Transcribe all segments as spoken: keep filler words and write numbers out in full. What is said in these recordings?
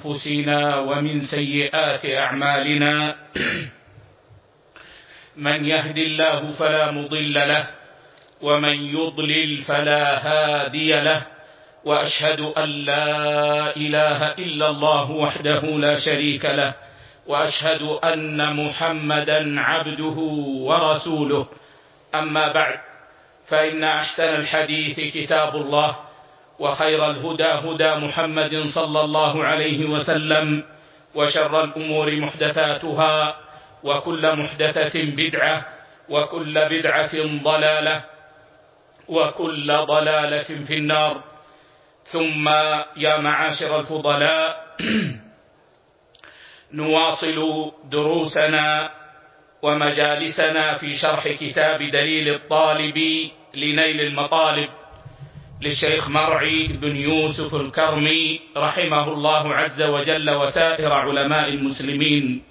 أنفسنا ومن سيئات أعمالنا. من يهد الله فلا مضل له ومن يضلل فلا هادي له، وأشهد أن لا إله إلا الله وحده لا شريك له، وأشهد أن محمدا عبده ورسوله. أما بعد، فإن أحسن الحديث كتاب الله، وخير الهدى هدى محمد صلى الله عليه وسلم، وشر الأمور محدثاتها، وكل محدثة بدعة، وكل بدعة ضلالة، وكل ضلالة في النار. ثم يا معاشر الفضلاء، نواصل دروسنا ومجالسنا في شرح كتاب دليل الطالب لنيل المطالب للشيخ مرعي بن يوسف الكرمي رحمه الله عز وجل وسائر علماء المسلمين.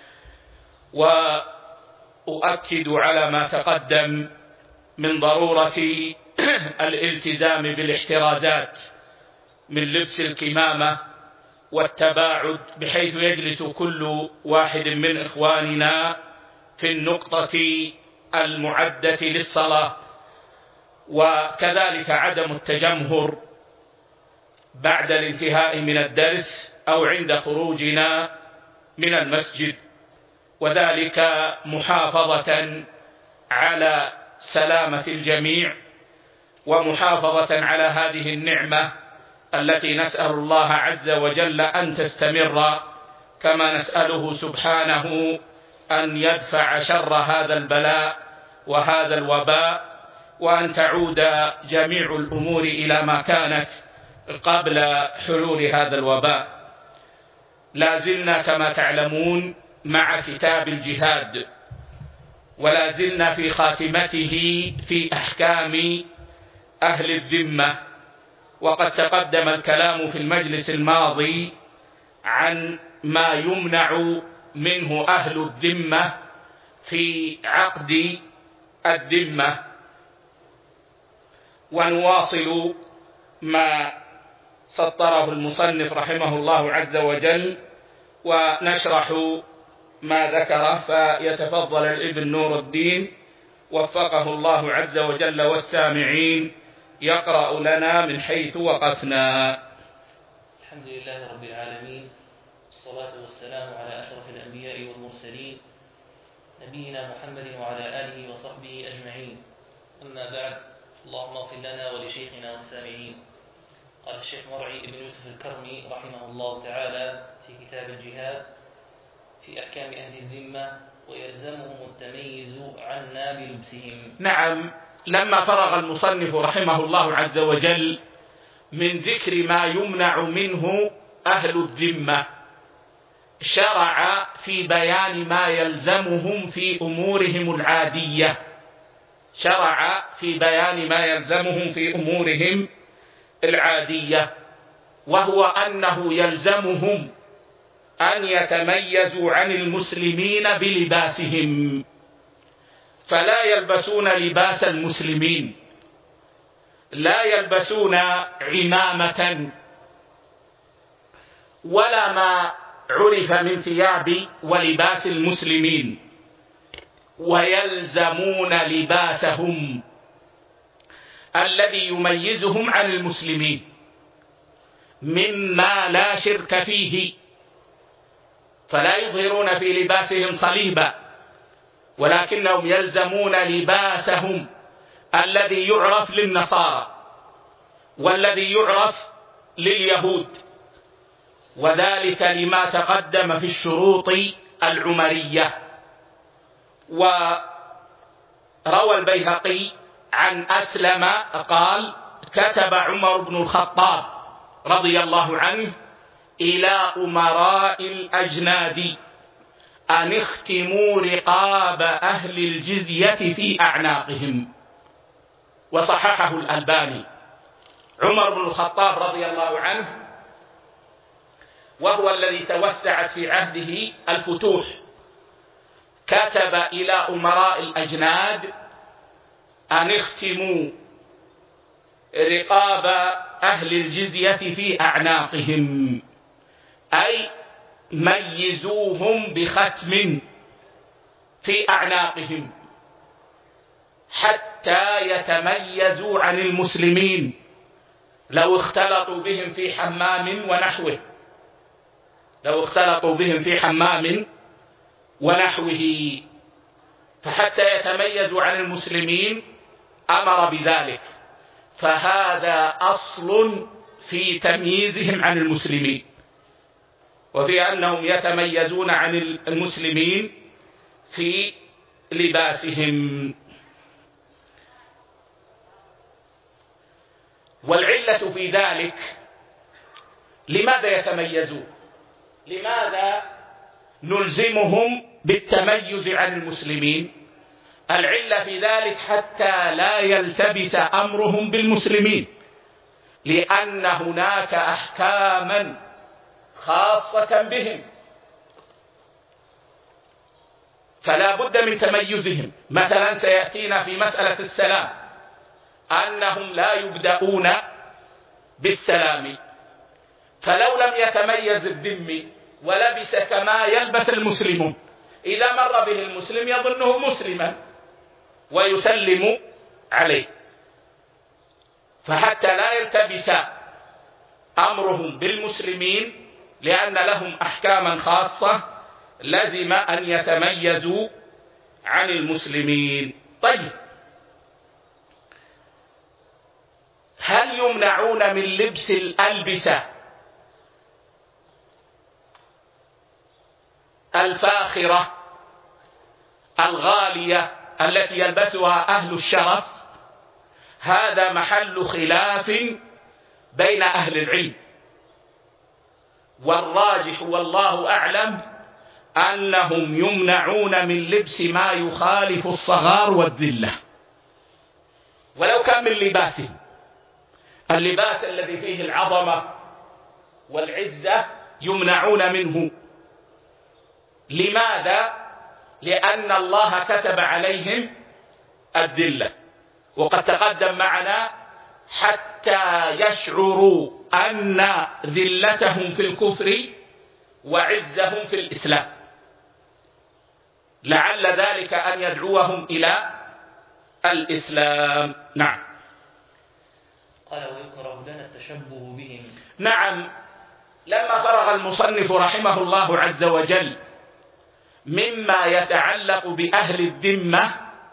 وأؤكد على ما تقدم من ضرورة الالتزام بالاحترازات من لبس الكمامة والتباعد، بحيث يجلس كل واحد من إخواننا في النقطة المعدة للصلاة، وكذلك عدم التجمهر بعد الانتهاء من الدرس أو عند خروجنا من المسجد، وذلك محافظة على سلامة الجميع ومحافظة على هذه النعمة التي نسأل الله عز وجل أن تستمر، كما نسأله سبحانه أن يدفع شر هذا البلاء وهذا الوباء، وأن تعود جميع الأمور إلى ما كانت قبل حلول هذا الوباء. لا زلنا كما تعلمون مع كتاب الجهاد، ولا زلنا في خاتمته في أحكام أهل الذمة، وقد تقدم الكلام في المجلس الماضي عن ما يمنع منه أهل الذمة في عقد الذمة، ونواصل ما سطره المصنف رحمه الله عز وجل ونشرح ما ذكره. فيتفضل الابن نور الدين وفقه الله عز وجل والسامعين يقرأ لنا من حيث وقفنا. الحمد لله رب العالمين، والصلاة والسلام على أشرف الأنبياء والمرسلين، نبينا محمد وعلى آله وصحبه أجمعين. أما بعد، اللهم اغفر لنا ولشيخنا والسامعين. قال الشيخ مرعي بن يوسف الكرمي رحمه الله تعالى في كتاب الجهاد في أحكام أهل الذمة: ويلزمهم التميز عنا بلبسهم. نعم، لما فرغ المصنف رحمه الله عز وجل من ذكر ما يمنع منه أهل الذمة، شرع في بيان ما يلزمهم في أمورهم العادية. شرع في بيان ما يلزمهم في أمورهم العادية، وهو أنه يلزمهم أن يتميزوا عن المسلمين بلباسهم، فلا يلبسون لباس المسلمين، لا يلبسون عمامة ولا ما عرف من ثياب ولباس المسلمين، ويلزمون لباسهم الذي يميزهم عن المسلمين مما لا شرك فيه، فلا يظهرون في لباسهم صليبا، ولكنهم يلزمون لباسهم الذي يعرف للنصارى والذي يعرف لليهود، وذلك لما تقدم في الشروط العمرية. وروى البيهقي عن أسلم قال: كتب عمر بن الخطاب رضي الله عنه إلى أمراء الأجناد أن اختموا رقاب أهل الجزية في أعناقهم، وصححه الألباني. عمر بن الخطاب رضي الله عنه وهو الذي توسعت في عهده الفتوح، كتب إلى أمراء الأجناد أن اختموا رقاب أهل الجزية في أعناقهم، أي ميزوهم بختم في أعناقهم حتى يتميزوا عن المسلمين لو اختلطوا بهم في حمام ونحوه لو اختلطوا بهم في حمام ونحوه فحتى يتميزوا عن المسلمين أمر بذلك. فهذا أصل في تمييزهم عن المسلمين وفي أنهم يتميزون عن المسلمين في لباسهم. والعلة في ذلك لماذا يتميزون؟ لماذا نلزمهم بالتميز عن المسلمين؟ العلة في ذلك حتى لا يلتبس أمرهم بالمسلمين، لأن هناك أحكاما خاصة بهم فلا بد من تميزهم. مثلا سيأتينا في مسألة السلام أنهم لا يبدأون بالسلام، فلو لم يتميز الذمي ولبس كما يلبس المسلمون إذا مر به المسلم يظنه مسلما ويسلم عليه. فحتى لا يلتبس أمرهم بالمسلمين لأن لهم أحكاما خاصة لزم أن يتميزوا عن المسلمين. طيب، هل يمنعون من لبس الألبسة الفاخرة الغالية التي يلبسها أهل الشرف؟ هذا محل خلاف بين أهل العلم، والراجح والله أعلم أنهم يمنعون من لبس ما يخالف الصغار والذلة ولو كان من لباسهم. اللباس الذي فيه العظمة والعزة يمنعون منه. لماذا؟ لأن الله كتب عليهم الذلة، وقد تقدم معنا حتى يشعروا أن ذلتهم في الكفر وعزهم في الإسلام، لعل ذلك أن يدعوهم إلى الإسلام. نعم. قال ويكره لنا التشبه بهم. نعم، لما فرغ المصنف رحمه الله عز وجل مما يتعلق بأهل الذمة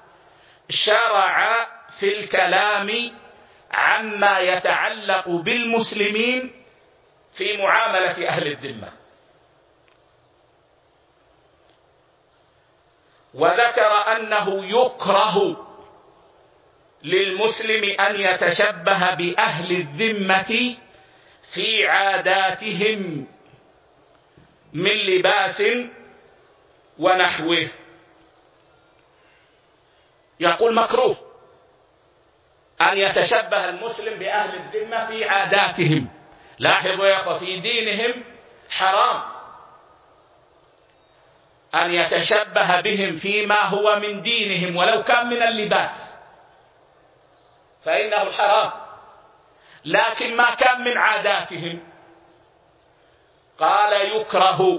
شرع في الكلام عما يتعلق بالمسلمين في معاملة أهل الذمة، وذكر أنه يكره للمسلم أن يتشبه بأهل الذمة في عاداتهم من لباس ونحوه. يقول مكروه أن يتشبه المسلم بأهل الذمة في عاداتهم. لاحظوا يا أخوة، في دينهم حرام أن يتشبه بهم فيما هو من دينهم ولو كان من اللباس فإنه حرام، لكن ما كان من عاداتهم قال يكره.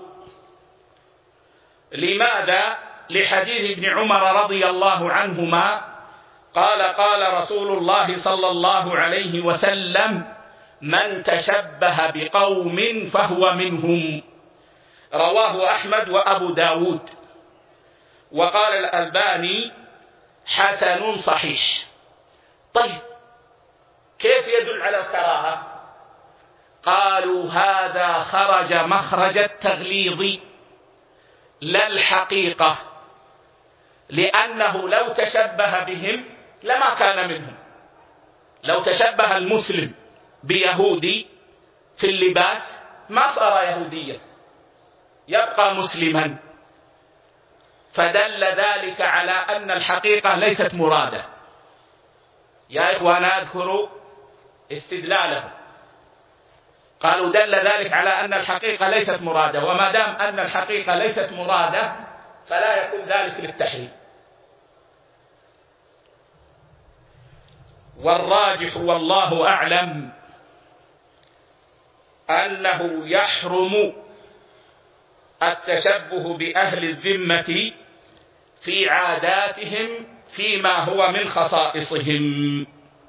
لماذا؟ لحديث ابن عمر رضي الله عنهما قال قال رسول الله صلى الله عليه وسلم من تشبه بقوم فهو منهم، رواه أحمد وأبو داود، وقال الألباني حسن صحيح. طيب، كيف يدل على الكراهة؟ قالوا هذا خرج مخرج التغليظ لا الحقيقة، لأنه لو تشبه بهم لما كان منهم. لو تشبه المسلم بيهودي في اللباس ما صار يهوديا، يبقى مسلما. فدل ذلك على أن الحقيقة ليست مرادة. يا إخوان أذكروا استدلاله، قالوا دل ذلك على أن الحقيقة ليست مرادة، وما دام أن الحقيقة ليست مرادة فلا يكون ذلك للتحريم. والراجح والله أعلم أنه يحرم التشبه بأهل الذمة في عاداتهم فيما هو من خصائصهم.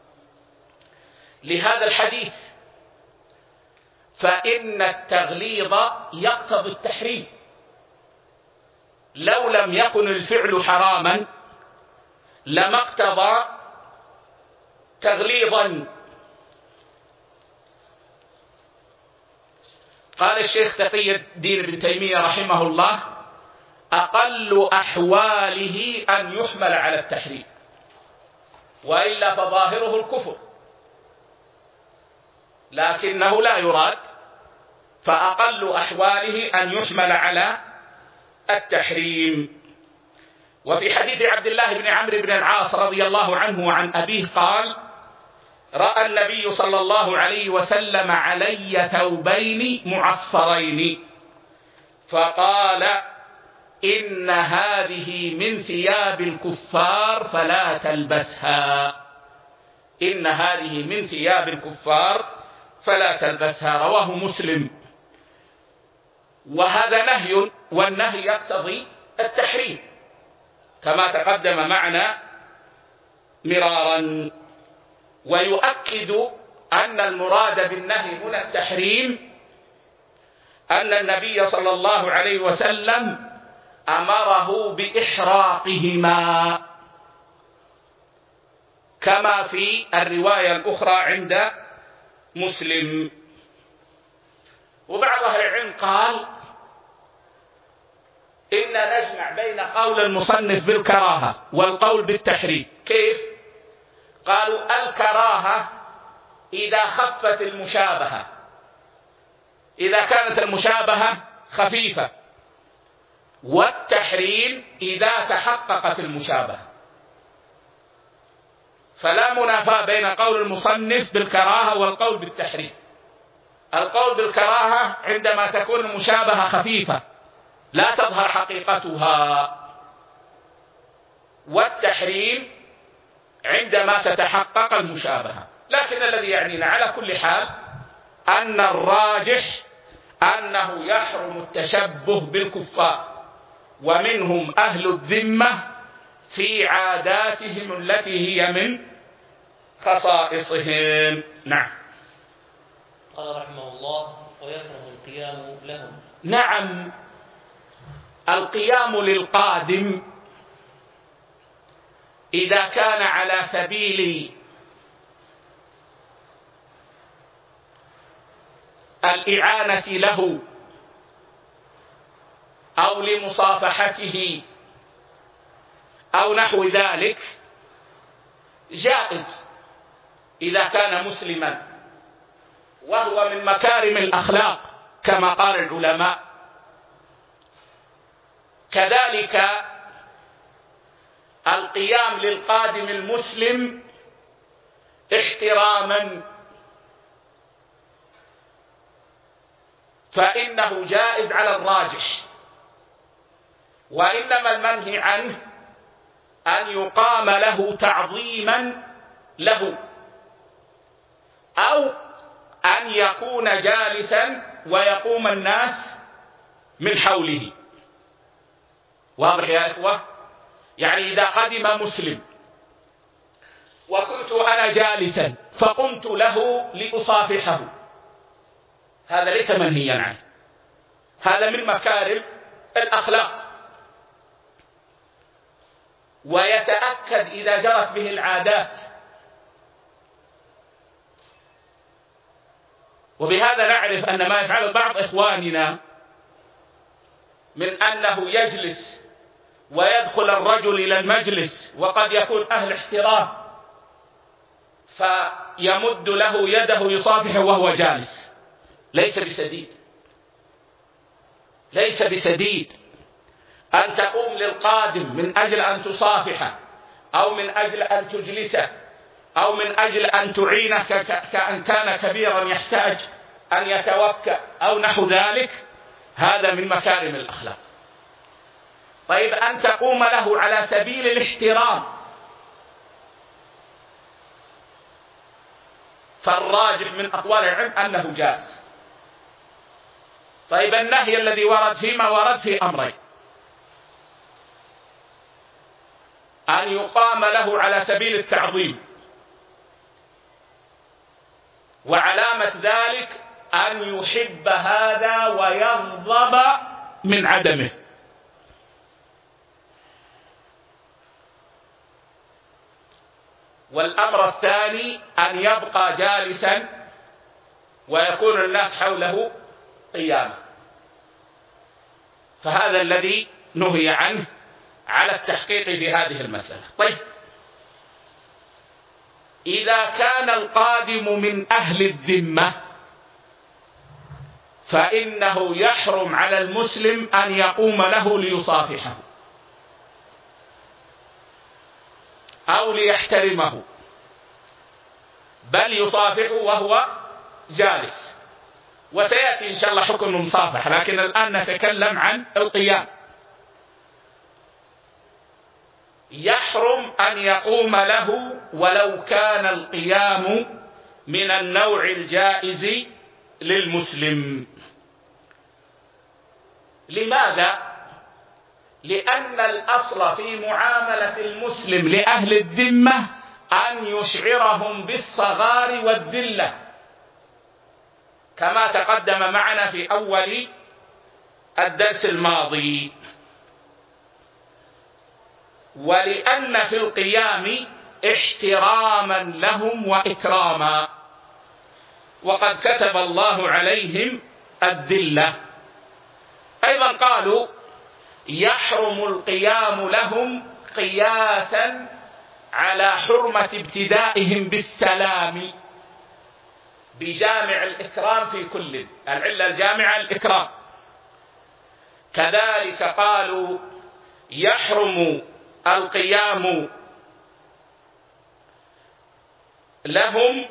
لهذا الحديث فإن التغليظ يقتضي التحريم، لو لم يكن الفعل حراما لما اقتضى تغليظا. قال الشيخ تقي الدين ابن تيمية رحمه الله: أقل أحواله أن يحمل على التحريم، وإلا فظاهره الكفر، لكنه لا يراد، فأقل أحواله أن يحمل على التحريم. وفي حديث عبد الله بن عمرو بن العاص رضي الله عنه وعن أبيه قال: رأى النبي صلى الله عليه وسلم علي ثوبين معصرين فقال: إن هذه من ثياب الكفار فلا تلبسها، إن هذه من ثياب الكفار فلا تلبسها. رواه مسلم. وهذا نهي، والنهي يقتضي التحريم كما تقدم معنا مرارا. ويؤكد أن المراد بالنهي هنا التحريم أن النبي صلى الله عليه وسلم أمره بإحراقهما، كما في الرواية الأخرى عند مسلم. وبعض أهل العلم قال إن نجمع بين قول المصنف بالكراهة والقول بالتحريم. كيف؟ قالوا الكراهة إذا خفت المشابهة، إذا كانت المشابهة خفيفة، والتحريم إذا تحققت المشابهة. فلا منافاة بين قول المصنف بالكراهة والقول بالتحريم. القول بالكراهة عندما تكون المشابهة خفيفة لا تظهر حقيقتها، والتحريم عندما تتحقق المشابهة. لكن الذي يعنينا على كل حال أن الراجح أنه يحرم التشبه بالكفار، ومنهم أهل الذمة في عاداتهم التي هي من خصائصهم. نعم. قال رحمه الله: ويكره القيام لهم. نعم، القيام للقادم إذا كان على سبيل الإعانة له أو لمصافحته أو نحو ذلك جائز إذا كان مسلما، وهو من مكارم الأخلاق كما قال العلماء. كذلك القيام للقادم المسلم احتراما فإنه جائز على الراجح، وإنما المنهي عنه أن يقام له تعظيما له، أو أن يكون جالسا ويقوم الناس من حوله. واضح يا إخوة؟ يعني إذا قدم مسلم وكنت أنا جالسا فقمت له لأصافحه، هذا ليس منهيا عنه، هذا من مكارم الأخلاق. ويتأكد إذا جرت به العادات. وبهذا نعرف أن ما يفعل بعض إخواننا من أنه يجلس ويدخل الرجل إلى المجلس وقد يكون أهل احترام فيمد له يده يصافحه وهو جالس، ليس بسديد، ليس بسديد أن تقوم للقادم من أجل أن تصافحه أو من أجل أن تجلسه أو من أجل أن تعينه كأن كان كبيرا يحتاج أن يتوكأ أو نحو ذلك، هذا من مكارم الأخلاق. طيب أن تقوم له على سبيل الاحترام، فالراجح من أقوال العلم أنه جائز. طيب النهي الذي ورد فيما ورد في أمرين: أن يقام له على سبيل التعظيم، وعلامة ذلك أن يحب هذا ويغضب من عدمه. والأمر الثاني أن يبقى جالسا ويكون الناس حوله قياما. فهذا الذي نهي عنه على التحقيق في هذه المسألة. طيب، إذا كان القادم من أهل الذمة فإنه يحرم على المسلم أن يقوم له ليصافحه أو ليحترمه، بل يصافحه وهو جالس. وسيأتي إن شاء الله حكم المصافحة، لكن الآن نتكلم عن القيام. يحرم أن يقوم له ولو كان القيام من النوع الجائز للمسلم. لماذا؟ لأن الأصل في معاملة المسلم لأهل الذمة أن يشعرهم بالصغار والذلة، كما تقدم معنا في أول الدرس الماضي. ولأن في القيام احتراما لهم وإكراما، وقد كتب الله عليهم الذلة. أيضا قالوا يحرم القيام لهم قياسا على حرمة ابتدائهم بالسلام بجامع الإكرام في كل، العلة الجامعة الإكرام. كذلك قالوا يحرم القيام لهم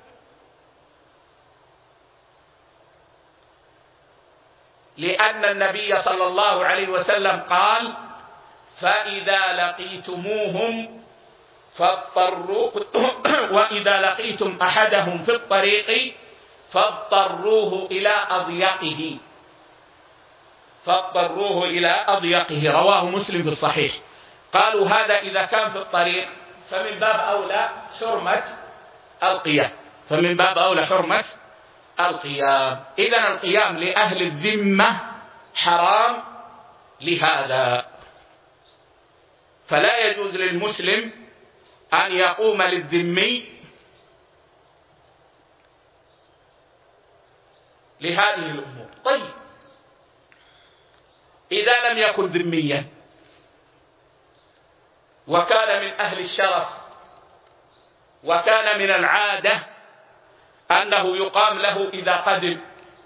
لأن النبي صلى الله عليه وسلم قال: فإذا لقيتموهم فاضطروا وإذا لقيتم أحدهم في الطريق فاضطروه إلى أضيقه فاضطروه إلى أضيقه رواه مسلم في الصحيح. قالوا هذا إذا كان في الطريق، فمن باب أولى حرمة القيام فمن باب أولى حرمة القيام. إذن القيام لأهل الذمة حرام لهذا، فلا يجوز للمسلم أن يقوم للذمي لهذه الأمور. طيب، إذا لم يكن ذميا وكان من أهل الشرف وكان من العادة أنه يقام له إذا قدم،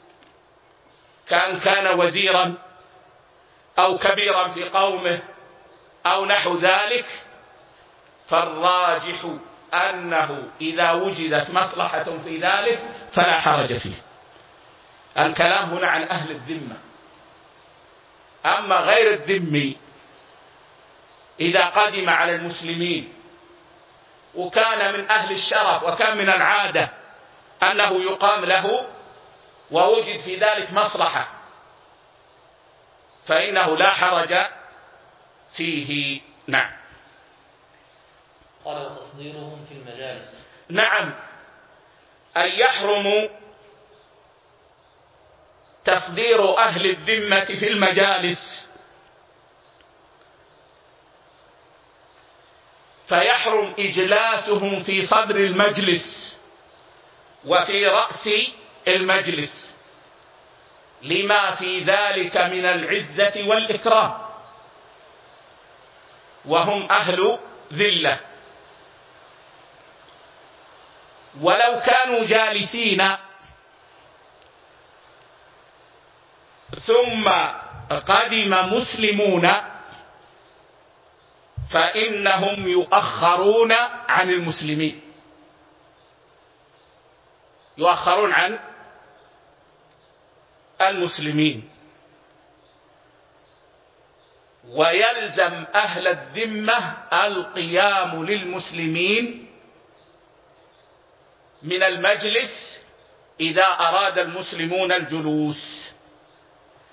كان كان وزيرا أو كبيرا في قومه أو نحو ذلك، فالراجح أنه إذا وجدت مصلحة في ذلك فلا حرج فيه. الكلام هنا عن أهل الذمة. أما غير الذمي إذا قدم على المسلمين وكان من أهل الشرف وكان من العادة أنه يقام له ووجد في ذلك مصلحة فإنه لا حرج فيه. نعم. قال: وتصديرهم في المجالس. نعم، أن يحرم تصدير أهل الذمة في المجالس، فيحرم إجلاسهم في صدر المجلس وفي رأس المجلس لما في ذلك من العزة والإكرام، وهم أهل ذلة. ولو كانوا جالسين ثم قدم مسلمون فإنهم يؤخرون عن المسلمين، يؤخرون عن المسلمين. ويلزم أهل الذمة القيام للمسلمين من المجلس إذا أراد المسلمون الجلوس،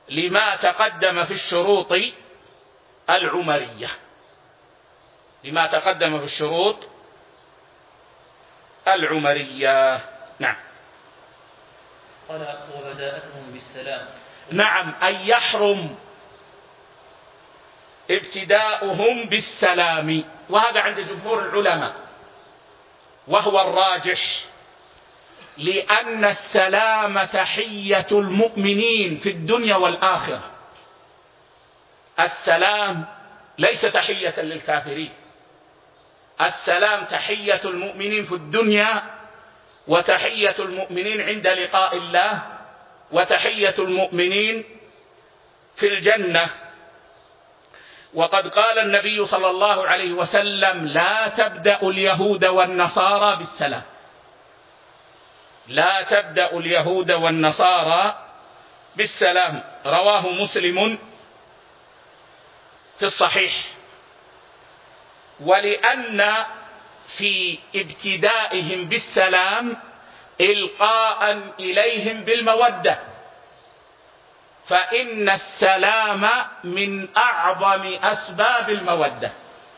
لما تقدم في الشروط العمرية لما تقدم في الشروط العمرية. نعم. قال وبداءتهم بالسلام. نعم، أي يحرم ابتداؤهم بالسلام، وهذا عند جمهور العلماء وهو الراجح، لأن السلام تحية المؤمنين في الدنيا والآخرة. السلام ليس تحية للكافرين، السلام تحية المؤمنين في الدنيا، وتحية المؤمنين عند لقاء الله، وتحية المؤمنين في الجنة. وقد قال النبي صلى الله عليه وسلم: لا تبدأ اليهود والنصارى بالسلام، لا تبدأ اليهود والنصارى بالسلام. رواه مسلم في الصحيح. ولأن في ابتدائهم بالسلام إلقاء إليهم بالمودة، فإن السلام من أعظم أسباب المودة،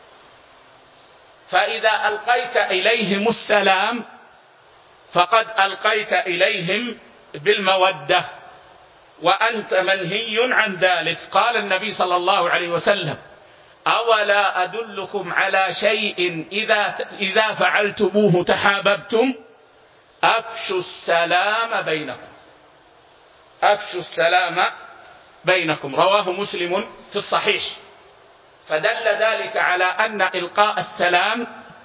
فإذا ألقيت إليهم السلام فقد ألقيت إليهم بالمودة، وأنت منهي عن ذلك. قال النبي صلى الله عليه وسلم: أولا أدلكم على شيء إذا إذا فعلتموه تحاببتم؟ أفشوا السلام بينكم، أفشوا السلام بينكم. رواه مسلم في الصحيح. فدل ذلك على أن إلقاء السلام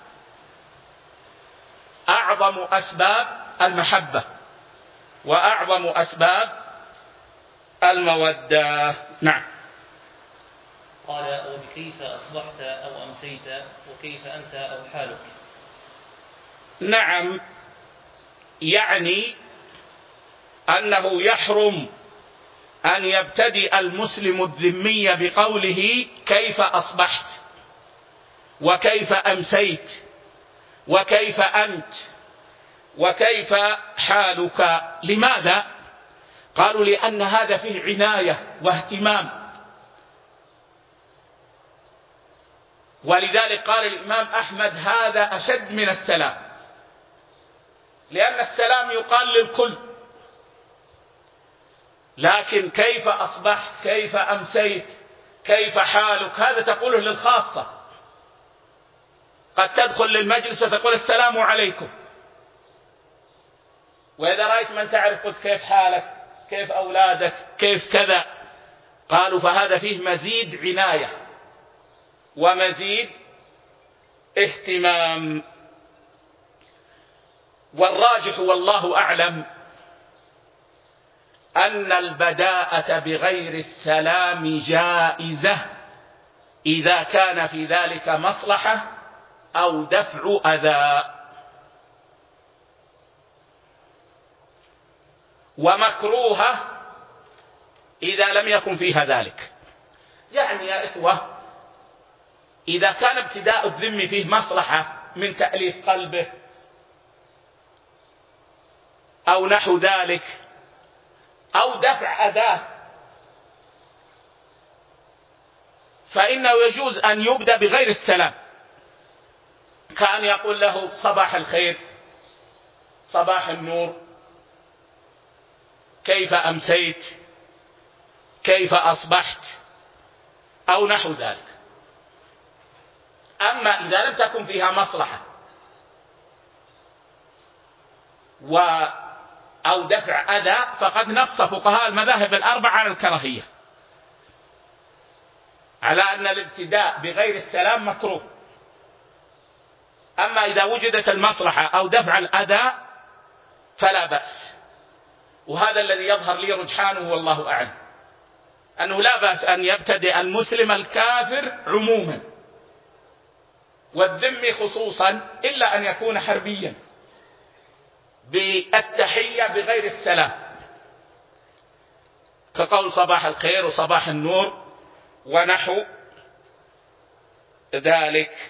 أعظم أسباب المحبة وأعظم أسباب المودة. نعم. قال وبكيف أصبحت أو أمسيت وكيف أنت أو حالك؟ نعم، يعني أنه يحرم أن يبتدئ المسلم الذمي بقوله كيف أصبحت وكيف أمسيت وكيف أنت وكيف حالك. لماذا؟ قالوا لأن هذا فيه عناية واهتمام، ولذلك قال الإمام أحمد هذا أشد من السلام، لأن السلام يقال للكل، لكن كيف أصبحت كيف أمسيت كيف حالك هذا تقوله للخاصة. قد تدخل للمجلس وتقول السلام عليكم، وإذا رأيت من تعرف قلت كيف حالك كيف أولادك كيف كذا. قالوا فهذا فيه مزيد عناية ومزيد اهتمام. والراجح والله أعلم أن البداءة بغير السلام جائزة إذا كان في ذلك مصلحة أو دفع أذى، ومكروهة إذا لم يكن فيها ذلك. يعني يا إخوة، إذا كان ابتداء الذم فيه مصلحة من تأليف قلبه أو نحو ذلك أو دفع أذاه، فإنه يجوز أن يبدأ بغير السلام، كأن يقول له صباح الخير صباح النور كيف أمسيت كيف أصبحت أو نحو ذلك. أما إذا لم تكن فيها مصلحة و أو دفع أذى فقد نص فقهاء المذاهب الأربعة على الكراهية، على أن الابتداء بغير السلام مكروه. أما إذا وجدت المصلحة أو دفع الأذى فلا بأس، وهذا الذي يظهر لي رجحانه والله أعلم، أنه لا بأس أن يبتدئ المسلم الكافر عموما والذم خصوصا، إلا أن يكون حربيا، بالتحية بغير السلام، كقول صباح الخير وصباح النور ونحو ذلك،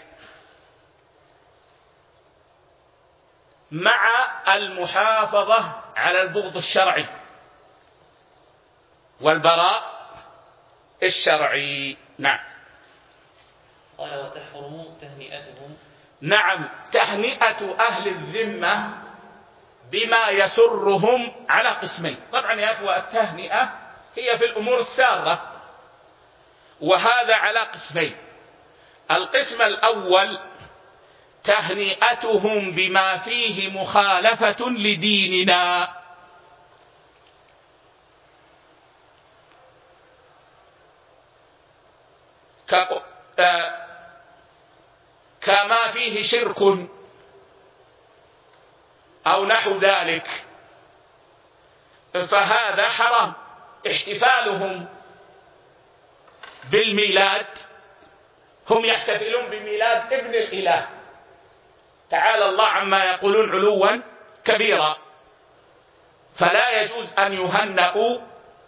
مع المحافظة على البغض الشرعي. والبراء الشرعي. نعم. قال وتحرم تهنئتهم. نعم، تهنئة أهل الذمة بما يسرهم على قسمين. طبعا يا أخوة التهنئة هي في الأمور السارة، وهذا على قسمين. القسم الأول تهنئتهم بما فيه مخالفة لديننا، كما فيه شرك أو نحو ذلك، فهذا حرام. احتفالهم بالميلاد، هم يحتفلون بميلاد ابن الإله تعالى الله عما يقولون علوا كبيرا، فلا يجوز أن يهنئوا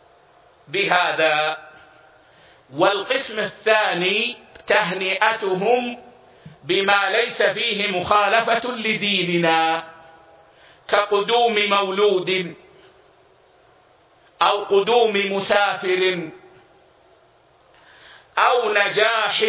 بهذا. والقسم الثاني تهنئتهم بما ليس فيه مخالفة لديننا، كقدوم مولود أو قدوم مسافر أو نجاح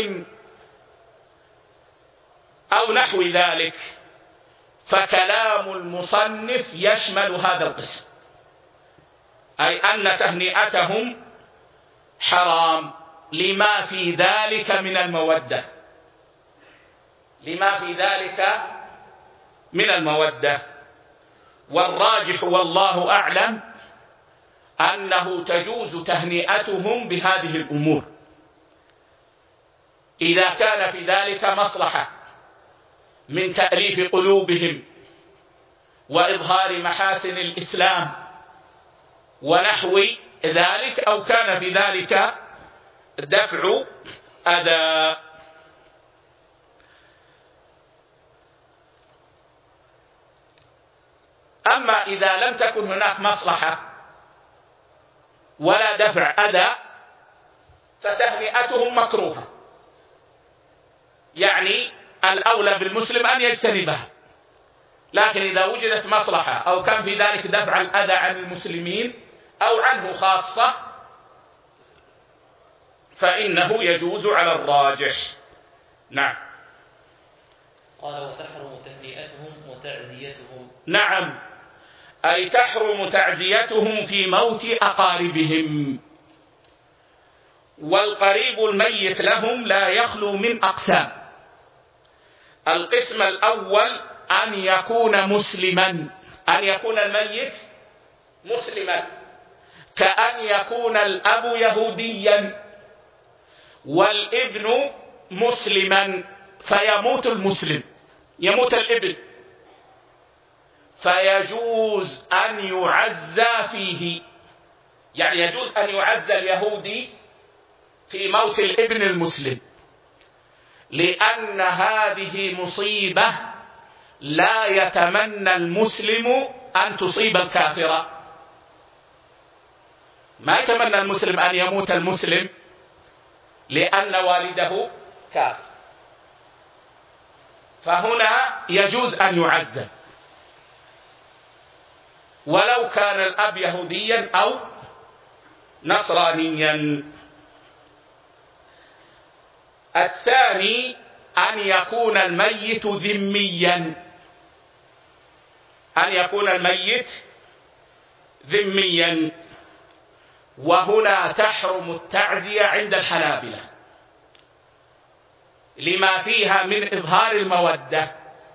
أو نحو ذلك، فكلام المصنف يشمل هذا القسم، أي أن تهنئتهم حرام لما في ذلك من المودة، لما في ذلك من المودة. والراجح والله أعلم أنه تجوز تهنئتهم بهذه الأمور إذا كان في ذلك مصلحة من تأليف قلوبهم وإظهار محاسن الإسلام ونحو ذلك، أو كان في ذلك دفع أذى. أما إذا لم تكن هناك مصلحة ولا دفع أذى فتهنئتهم مكروهة، يعني الأولى بالمسلم أن يجتنبها. لكن إذا وجدت مصلحة أو كان في ذلك دفع الأذى عن المسلمين أو عنه خاصة فإنه يجوز على الراجح. نعم. قال وتحرم تهنئتهم وتعزيتهم. نعم، أي تحرم تعزيتهم في موت أقاربهم. والقريب الميت لهم لا يخلو من أقسام. القسم الأول أن يكون مسلما، أن يكون الميت مسلما، كأن يكون الأب يهوديا والابن مسلما فيموت المسلم، يموت الابن، فيجوز أن يعزى فيه، يعني يجوز أن يعزى اليهودي في موت الابن المسلم، لأن هذه مصيبة لا يتمنى المسلم أن تصيب الكافر. ما يتمنى المسلم أن يموت المسلم لأن والده كافر، فهنا يجوز أن يعزى ولو كان الأب يهوديا أو نصرانيا. الثاني أن يكون الميت ذميا، أن يكون الميت ذميا، وهنا تحرم التعزية عند الحنابلة لما فيها من إظهار المودة،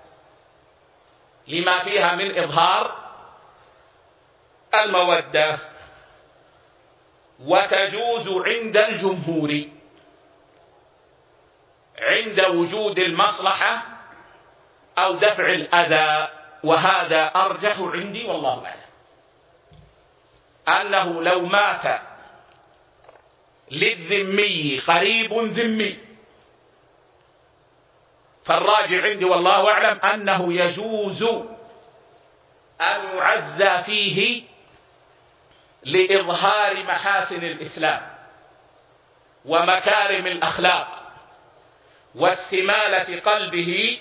لما فيها من إظهار المودة. وتجوز عند الجمهور عند وجود المصلحة أو دفع الأذى، وهذا أرجح عندي والله أعلم، أنه لو مات للذمي قريب ذمي فالراجع عندي والله أعلم أنه يجوز أن يعزى فيه لإظهار محاسن الإسلام ومكارم الأخلاق واستمالة قلبه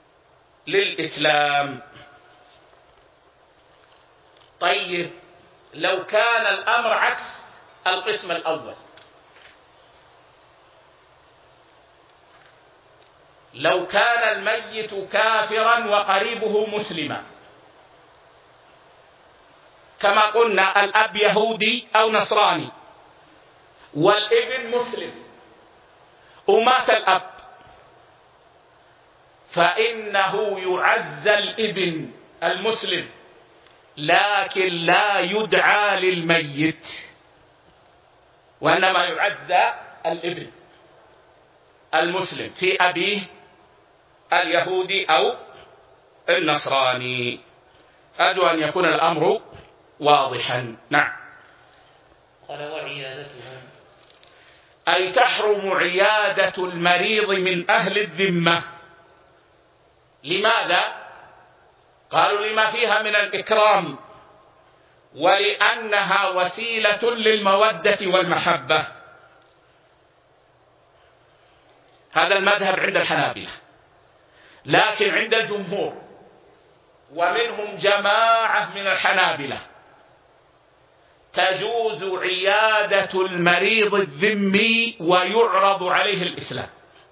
للإسلام. طيب، لو كان الأمر عكس القسم الأول، لو كان الميت كافرا وقريبه مسلما، كما قلنا الأب يهودي أو نصراني والابن مسلم ومات الأب، فإنه يعزى الابن المسلم لكن لا يدعى للميت، وإنما يعزى الابن المسلم في أبيه اليهودي أو النصراني. أرجو أن يكون الأمر واضحا. نعم. قال وعيادتهم أي تحرم عيادة المريض من أهل الذمة. لماذا؟ قالوا لما فيها من الإكرام، ولأنها وسيلة للمودة والمحبة. هذا المذهب عند الحنابلة، لكن عند الجمهور ومنهم جماعة من الحنابلة تجوز عيادة المريض الذمي ويعرض عليه الإسلام،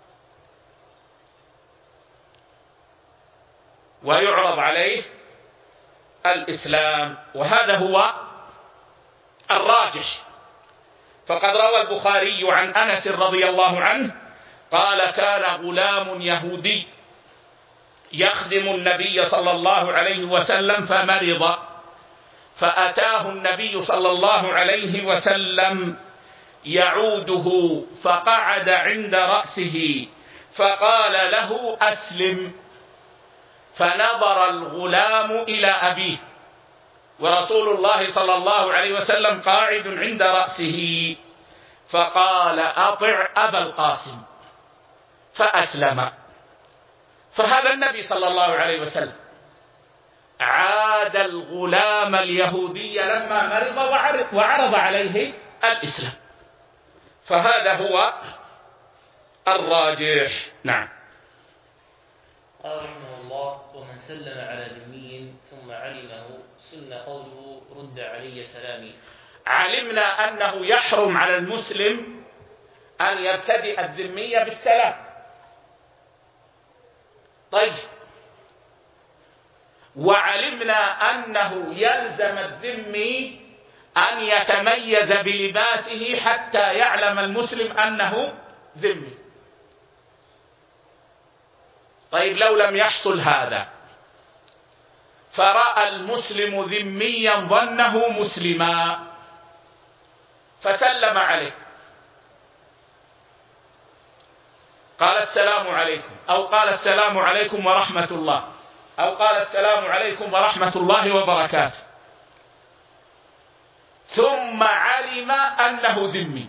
ويعرض عليه الإسلام، وهذا هو الراجح. فقد روى البخاري عن أنس رضي الله عنه قال كان غلام يهودي يخدم النبي صلى الله عليه وسلم فمرض، فأتاه النبي صلى الله عليه وسلم يعوده فقعد عند رأسه فقال له أسلم، فنظر الغلام إلى أبيه ورسول الله صلى الله عليه وسلم قاعد عند رأسه، فقال أطع أبا القاسم، فأسلم. فهذا النبي صلى الله عليه وسلم عاد الغلام اليهودي لما مرض وعرض عليه الإسلام، فهذا هو الراجح. نعم. قال رحمه الله ومن سلم على ذمي ثم علمه سن قوله رد علي سلامي. علمنا أنه يحرم على المسلم أن يبتدئ الذمي بالسلام. طيب، وعلمنا أنه يلزم الذمي أن يتميز بلباسه حتى يعلم المسلم أنه ذمي. طيب، لو لم يحصل هذا فرأى المسلم ذميا ظنه مسلما فسلم عليه، قال السلام عليكم، أو قال السلام عليكم ورحمة الله، أو قال السلام عليكم ورحمة الله وبركاته، ثم علم أنه ذمي،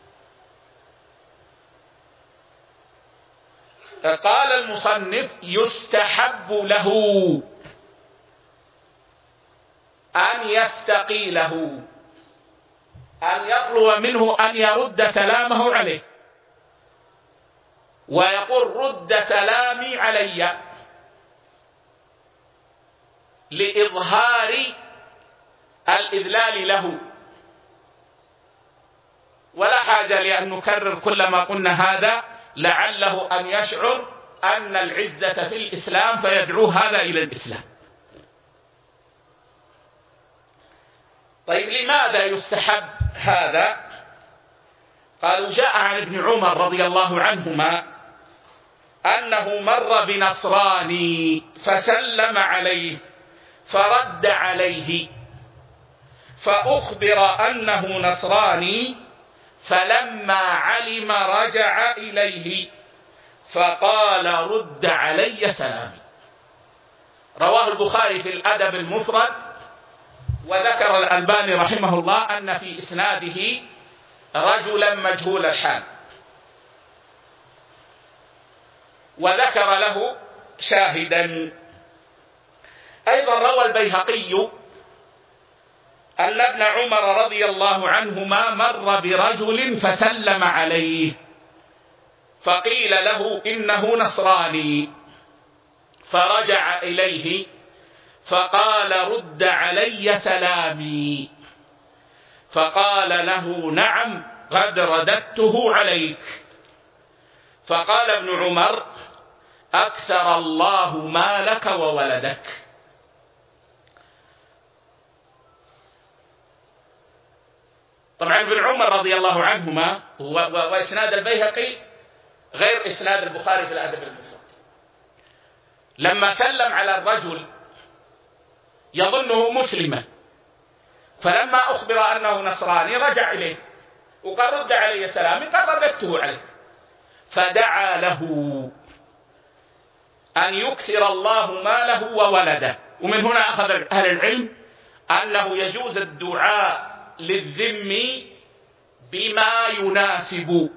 قال المصنف يستحب له أن يستقيله، أن يطلب منه أن يرد سلامه عليه ويقول رد سلامي علي، لإظهار الإذلال له. ولا حاجة لأن نكرر كل ما قلنا هذا، لعله أن يشعر أن العزة في الإسلام فيدعوه هذا إلى الإسلام. طيب، لماذا يستحب هذا؟ قالوا جاء عن ابن عمر رضي الله عنهما أنه مر بنصراني فسلم عليه فرد عليه، فأخبر أنه نصراني، فلما علم رجع إليه فقال رد علي سلامي. رواه البخاري في الأدب المفرد، وذكر الألباني رحمه الله أن في إسناده رجلا مجهول الحال، وذكر له شاهدا. أيضا روى البيهقي أن ابن عمر رضي الله عنهما مر برجل فسلم عليه فقيل له إنه نصراني، فرجع إليه فقال رد علي سلامي، فقال له نعم قد رددته عليك. فقال ابن عمر أكثر الله مالك وولدك. طبعا ابن عمر رضي الله عنهما وإسناد البيهقي غير إسناد البخاري في الأدب المفرد، لما سلم على الرجل يظنه مسلما، فلما أخبر أنه نصراني رجع إليه وقال رد علي سلامي، قال رددته عليه، فدعا له أن يكثر الله ماله وولده. ومن هنا أخذ أهل العلم أنه يجوز الدعاء للذمي بما يناسب،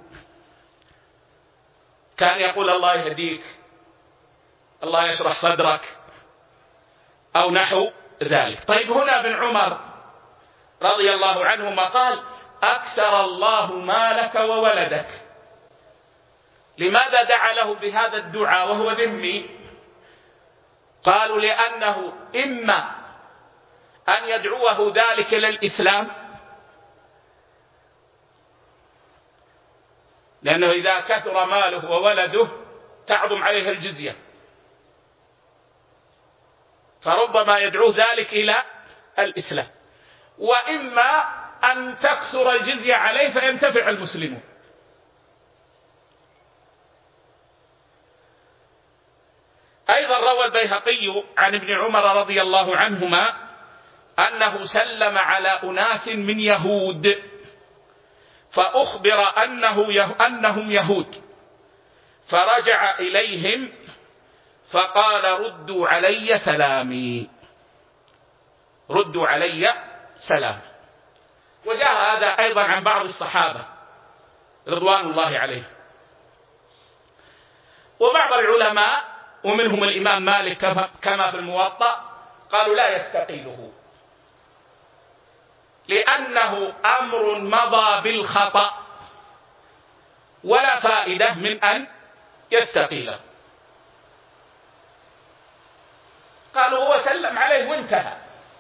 كان يقول الله يهديك، الله يشرح صدرك، أو نحو ذلك. طيب هنا ابن عمر رضي الله عنهما قال أكثر الله مالك وولدك، لماذا دعا له بهذا الدعاء وهو ذمي؟ قالوا لأنه إما أن يدعوه ذلك إلى الإسلام، لأنه إذا كثر ماله وولده تعظم عليه الجزية، فربما يدعوه ذلك إلى الإسلام، وإما أن تكثر الجزية عليه فينتفع المسلمون. أيضا روى البيهقي عن ابن عمر رضي الله عنهما أنه سلم على أناس من يهود، فأخبر أنه يه... أنهم يهود، فرجع إليهم فقال ردوا علي سلامي، ردوا علي سلام. وجاء هذا أيضا عن بعض الصحابة رضوان الله عليهم. وبعض العلماء ومنهم الإمام مالك كما في الموطأ قالوا لا يستقيله، لأنه أمر مضى بالخطأ ولا فائدة من أن يستقيله. قالوا هو سلم عليه وانتهى،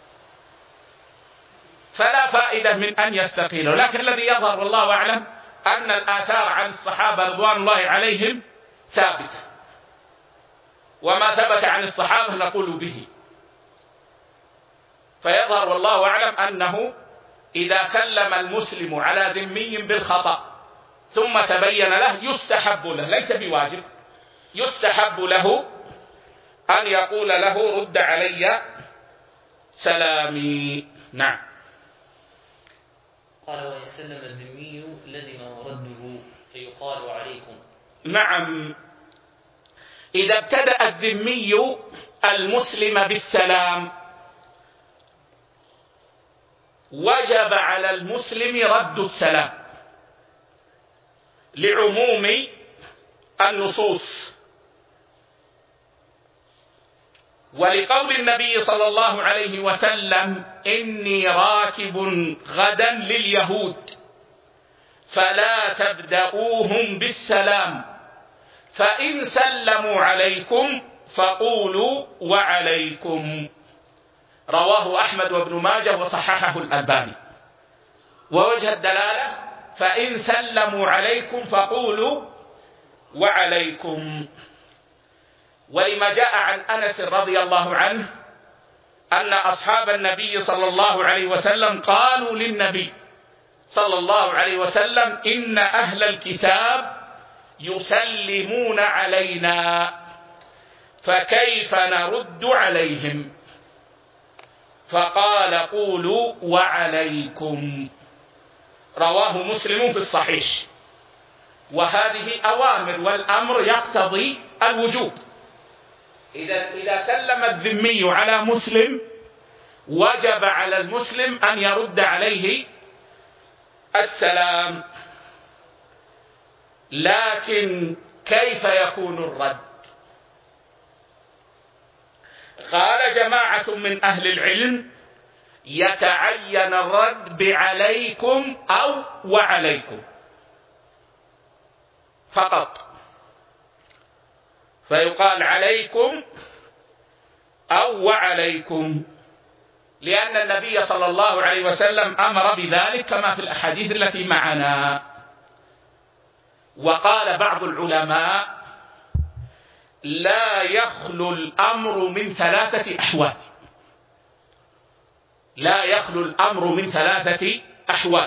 فلا فائدة من أن يستقيله. لكن الذي يظهر والله أعلم أن الآثار عن الصحابة رضوان الله عليهم ثابتة، وما ثبت عن الصحابة نقول به. فيظهر والله أعلم أنه إذا سلم المسلم على ذمي بالخطأ ثم تبين له يستحب له، ليس بواجب، يستحب له أن يقول له رد علي سلامي. نعم. قال وإن سلم الذمي لزم رده فيقال عليكم. نعم، إذا ابتدأ الذمي المسلم بالسلام وجب على المسلم رد السلام لعموم النصوص، ولقول النبي صلى الله عليه وسلم إني راكب غدا لليهود فلا تبدأوهم بالسلام فإن سلموا عليكم فقولوا وعليكم. رواه أحمد وابن ماجه وصححه الألباني. ووجه الدلالة فإن سلموا عليكم فقولوا وعليكم. ولما جاء عن أنس رضي الله عنه أن أصحاب النبي صلى الله عليه وسلم قالوا للنبي صلى الله عليه وسلم إن أهل الكتاب يسلمون علينا فكيف نرد عليهم؟ فقال قولوا وعليكم. رواه مسلم في الصحيح. وهذه أوامر، والأمر يقتضي الوجوب. إذا إذا سلم الذمي على مسلم وجب على المسلم أن يرد عليه السلام. لكن كيف يكون الرد؟ قال جماعة من أهل العلم يتعين الرد بعليكم أو وعليكم فقط، فيقال عليكم أو وعليكم، لأن النبي صلى الله عليه وسلم أمر بذلك كما في الأحاديث التي معنا. وقال بعض العلماء: لا يخلو الأمر من ثلاثة أحوال، لا يخلو الأمر من ثلاثة أحوال.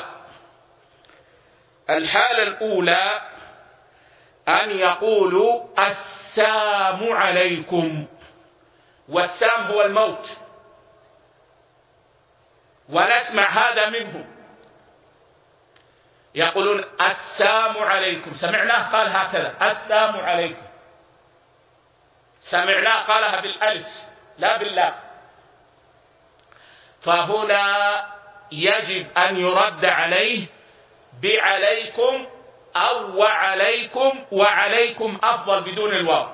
الحالة الأولى أن يقولوا السام عليكم، والسام هو الموت، ونسمع هذا منهم، يقولون السام عليكم، سمعناه قال هكذا السام عليكم، سمعناه قالها بالألف لا باللام. فهنا يجب أن يرد عليه بعليكم أو وعليكم، وعليكم أفضل بدون الواو،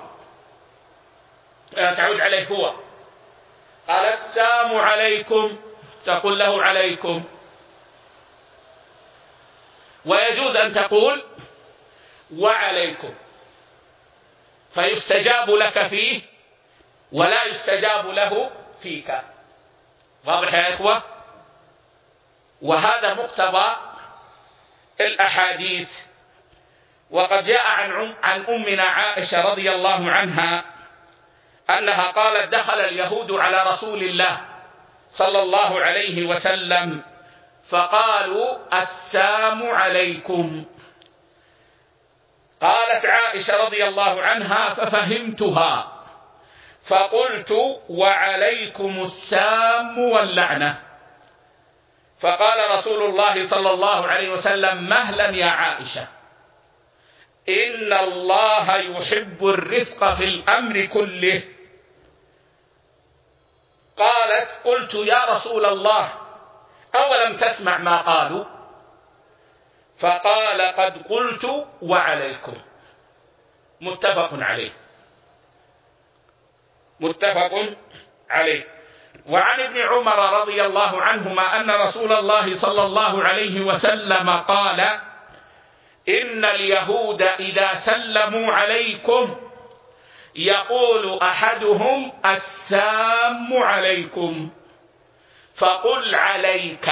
تعود عليه هو. قال السام عليكم تقول له عليكم، ويجوز أن تقول وعليكم، فيستجاب لك فيه ولا يستجاب له فيك. واضح يا إخوة؟ وهذا مقتضى الأحاديث. وقد جاء عن عن أمنا عائشة رضي الله عنها أنها قالت: دخل اليهود على رسول الله صلى الله عليه وسلم فقالوا السام عليكم. قالت عائشة رضي الله عنها: ففهمتها فقلت وعليكم السام واللعنة. فقال رسول الله صلى الله عليه وسلم: مهلا يا عائشة، إن الله يحب الرفق في الأمر كله. قالت: قلت يا رسول الله أولم تسمع ما قالوا؟ فقال: قد قلت وعليكم. متفق عليه، متفق عليه. وعن ابن عمر رضي الله عنهما أن رسول الله صلى الله عليه وسلم قال: إن اليهود إذا سلموا عليكم يقول أحدهم السام عليكم فقل عليك.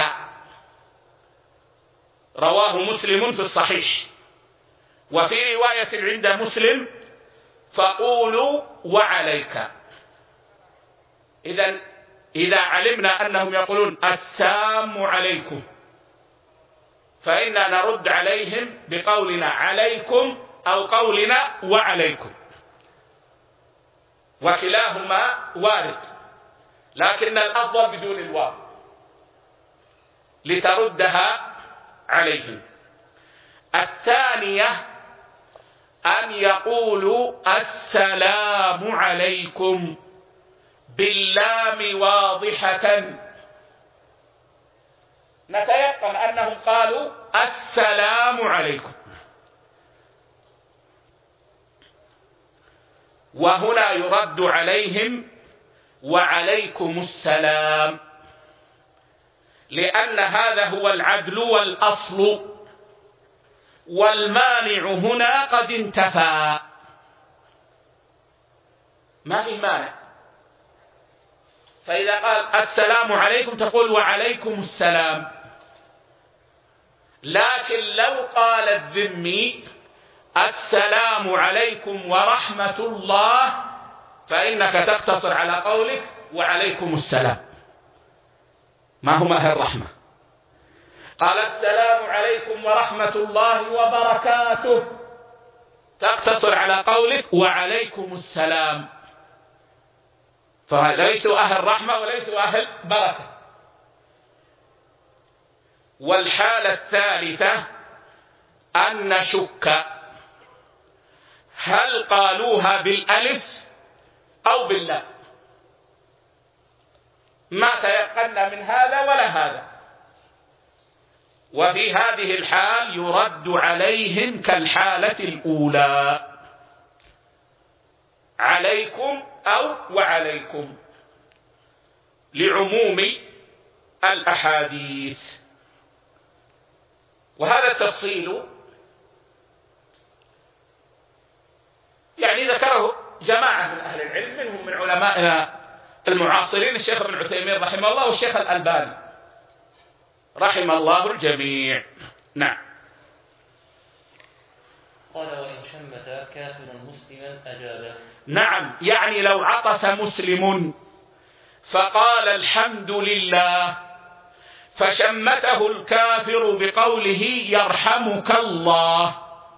رواه مسلم في الصحيح. وفي رواية عند مسلم: فقولوا وعليك. إذن إذا علمنا أنهم يقولون السام عليكم فإننا نرد عليهم بقولنا عليكم أو قولنا وعليكم، وكلاهما وارد، لكن الأفضل بدون الواو لتردها عليهم. الثانية أن يقولوا السلام عليكم باللام واضحة، نتيقن أنهم قالوا السلام عليكم. وهنا يرد عليهم وعليكم السلام، لأن هذا هو العدل والأصل، والمانع هنا قد انتفى، ما في مانع. فإذا قال السلام عليكم تقول وعليكم السلام. لكن لو قال الذمي السلام عليكم ورحمة الله فإنك تقتصر على قولك وعليكم السلام، ما هو أهل الرحمة. قال السلام عليكم ورحمة الله وبركاته، تقتصر على قولك وعليكم السلام، فليسوا أهل رحمة وليسوا أهل بركة. والحالة الثالثة أن نشك هل قالوها بالألف أو باللام، ما تيقنا من هذا ولا هذا. وفي هذه الحال يرد عليهم كالحالة الأولى، عليكم أو وعليكم، لعموم الأحاديث. وهذا التفصيل يعني ذكره جماعة من أهل العلم، منهم من علمائنا المعاصرين الشيخ ابن عثيمين رحمه الله والشيخ الألباني رحم الله الجميع. نعم. قال وإن شمت كافر مسلما أجابه. نعم، يعني لو عطس مسلم فقال الحمد لله فشمته الكافر بقوله يرحمك الله،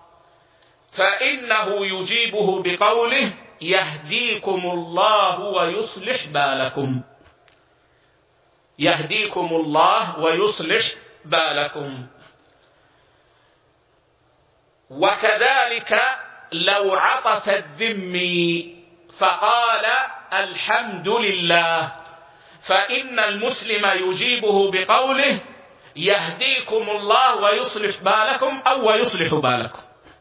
فإنه يجيبه بقوله يهديكم الله ويصلح بالكم. يهديكم الله ويصلح بالكم. وكذلك لو عطس الذمي فقال الحمد لله فإن المسلم يجيبه بقوله يهديكم الله ويصلح بالكم أو ويصلح بالكم.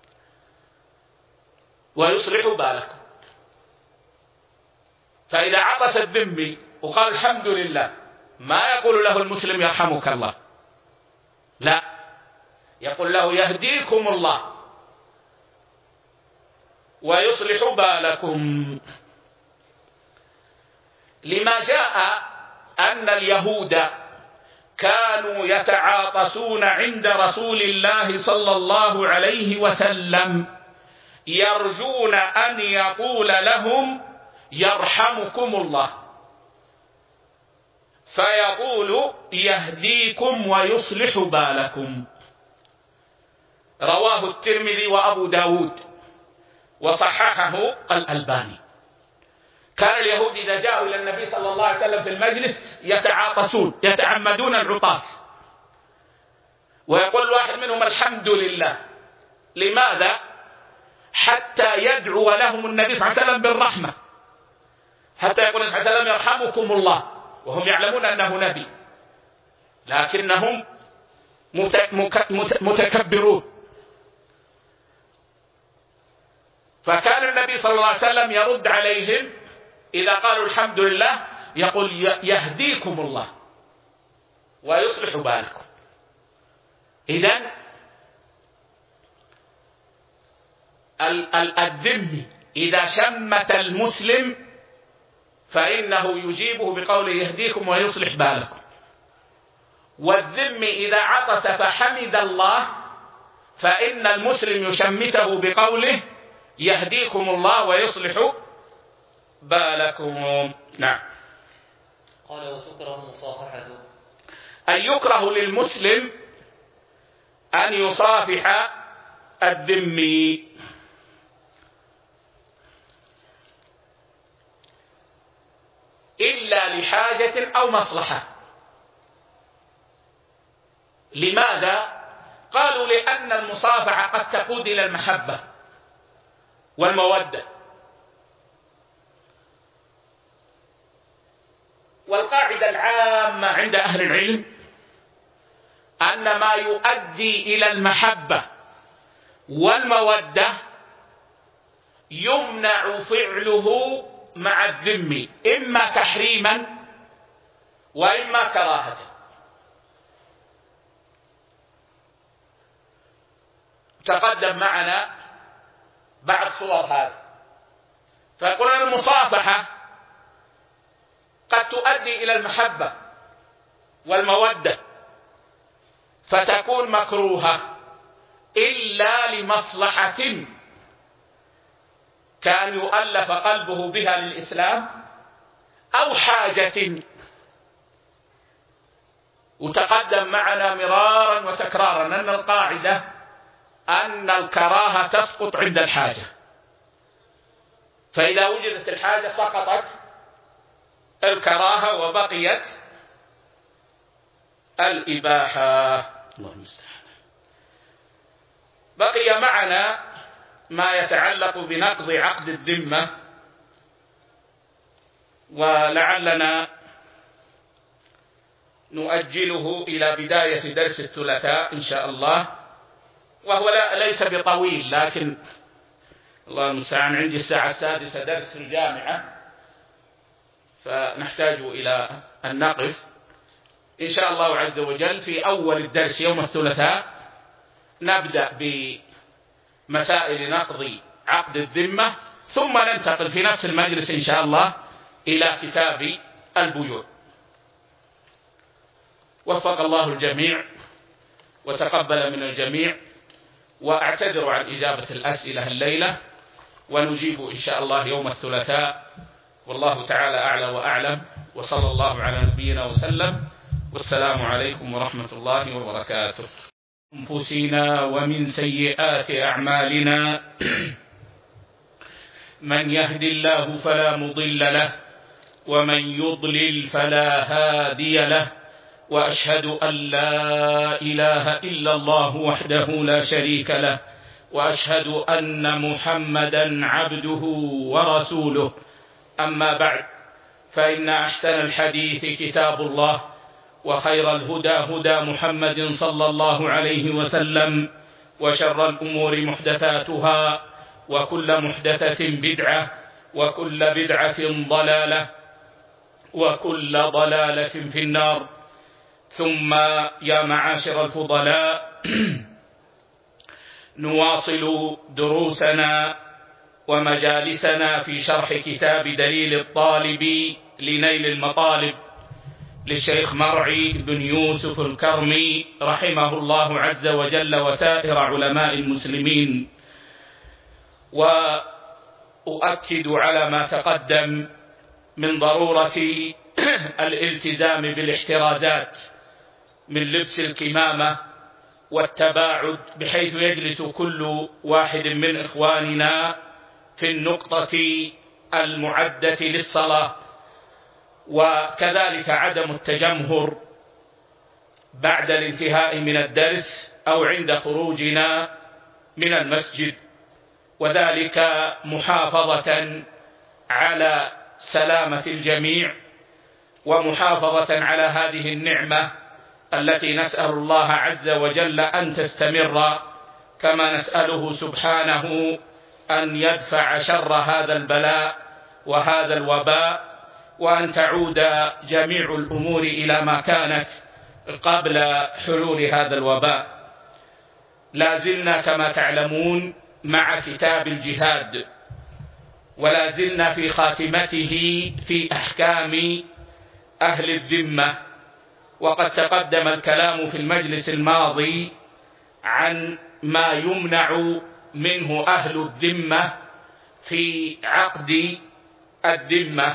ويصلح بالكم. فإذا عطس الذمي وقال الحمد لله ما يقول له المسلم يرحمك الله، لا، يقول له يهديكم الله ويصلح بالكم. لما جاء أن اليهود كانوا يتعاطسون عند رسول الله صلى الله عليه وسلم يرجون أن يقول لهم يرحمكم الله، فيقول يهديكم ويصلح بالكم. رواه الترمذي وأبو داود وصححه الألباني. كان اليهود إذا جاءوا إلى النبي صلى الله عليه وسلم في المجلس يتعاطسون، يتعمدون العطاس، ويقول واحد منهم الحمد لله. لماذا؟ حتى يدعو لهم النبي صلى الله عليه وسلم بالرحمة، حتى يقول النبي صلى الله عليه وسلم يرحمكم الله، وهم يعلمون أنه نبي، لكنهم متكبرون. فكان النبي صلى الله عليه وسلم يرد عليهم إذا قالوا الحمد لله يقول يهديكم الله ويصلح بالكم. إذن الذمي إذا شمت المسلم فإنه يجيبه بقوله يهديكم ويصلح بالكم. والذمي إذا عطس فحمد الله فإن المسلم يشمته بقوله يهديكم الله ويصلح بالكم. نعم. قال وتكره مصافحته. أن يكره للمسلم أن يصافح الذمي، إلا لحاجة أو مصلحة. لماذا؟ قالوا لأن المصافحة قد تقود إلى المحبة والمودة. والقاعدة العامة عند أهل العلم أن ما يؤدي إلى المحبة والمودة يمنع فعله مع الذم، إما تحريما وإما كراهة. تقدم معنا بعض صور هذا. فيقولون المصافحة قد تؤدي إلى المحبة والمودة فتكون مكروهة إلا لمصلحة كان يؤلف قلبه بها للإسلام أو حاجة. وتقدم معنا مرارا وتكرارا أن القاعدة أن الكراهة تسقط عند الحاجة، فإذا وجدت الحاجة سقطت الكراهة وبقيت الإباحة. الله المستعان. بقي معنا ما يتعلق بنقض عقد الذمة، ولعلنا نؤجله إلى بداية درس الثلاثاء إن شاء الله، وهو لا ليس بطويل، لكن الله المستعان عندي الساعة السادسة درس في الجامعة فنحتاج إلى أن نقف إن شاء الله عز وجل. في أول الدرس يوم الثلاثاء نبدأ بمسائل نقض عقد الذمة، ثم ننتقل في نفس المجلس إن شاء الله إلى كتاب البيوع. وفق الله الجميع وتقبل من الجميع، وأعتذر عن إجابة الأسئلة الليلة، ونجيب إن شاء الله يوم الثلاثاء، والله تعالى أعلى وأعلم، وصلى الله على نبينا وسلم، والسلام عليكم ورحمة الله وبركاته. أنفسنا ومن سيئات أعمالنا، من يهد الله فلا مضل له، ومن يضلل فلا هادي له، وأشهد أن لا إله إلا الله وحده لا شريك له، وأشهد أن محمدا عبده ورسوله. أما بعد، فإن أحسن الحديث كتاب الله، وخير الهدى هدى محمد صلى الله عليه وسلم، وشر الأمور محدثاتها، وكل محدثة بدعة، وكل بدعة ضلالة، وكل ضلالة في النار. ثم يا معاشر الفضلاء، نواصل دروسنا ومجالسنا في شرح كتاب دليل الطالب لنيل المطالب للشيخ مرعي بن يوسف الكرمي رحمه الله عز وجل، وسائر علماء المسلمين. وأؤكد على ما تقدم من ضرورة الالتزام بالاحترازات من لبس الكمامة والتباعد، بحيث يجلس كل واحد من إخواننا في النقطة المعدة للصلاة، وكذلك عدم التجمهر بعد الانتهاء من الدرس أو عند خروجنا من المسجد، وذلك محافظة على سلامة الجميع، ومحافظة على هذه النعمة التي نسأل الله عز وجل أن تستمر، كما نسأله سبحانه أن يدفع شر هذا البلاء وهذا الوباء، وأن تعود جميع الأمور إلى ما كانت قبل حلول هذا الوباء. لا زلنا كما تعلمون مع كتاب الجهاد، ولا زلنا في خاتمته في أحكام أهل الذمة، وقد تقدم الكلام في المجلس الماضي عن ما يمنع منه أهل الذمة في عقد الذمة،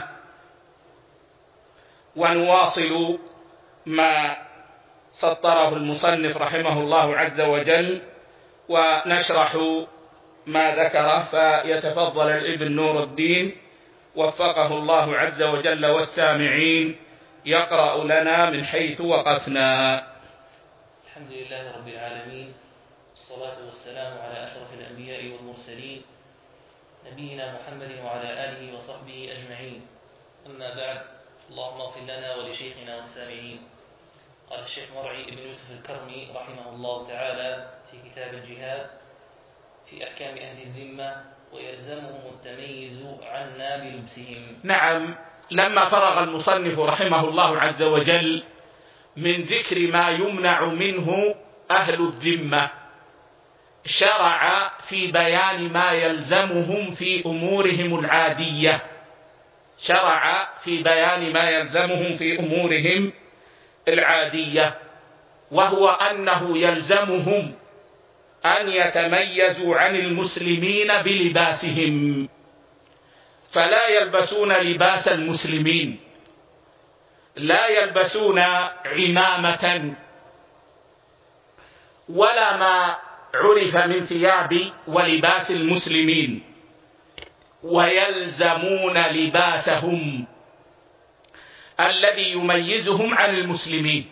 ونواصل ما سطره المصنف رحمه الله عز وجل، ونشرح ما ذكره. فيتفضل الابن نور الدين وفقه الله عز وجل والسامعين يقرأ لنا من حيث وقفنا. الحمد لله رب العالمين، والصلاة والسلام على أشرف الأنبياء والمرسلين، نبينا محمد وعلى آله وصحبه أجمعين. أما بعد، اللهم اغفر لنا ولشيخنا والسامعين. قال الشيخ مرعي بن يوسف الكرمي رحمه الله تعالى في كتاب الجهاد في أحكام أهل الذمة: ويلزمهم التمييز عنا بلبسهم. نعم، لما فرغ المصنف رحمه الله عز وجل من ذكر ما يمنع منه أهل الذمة، شرع في بيان ما يلزمهم في أمورهم العادية. شرع في بيان ما يلزمهم في أمورهم العادية، وهو أنه يلزمهم أن يتميزوا عن المسلمين بلباسهم، فلا يلبسون لباس المسلمين، لا يلبسون عمامة ولا ما عرف من ثياب ولباس المسلمين، ويلزمون لباسهم الذي يميزهم عن المسلمين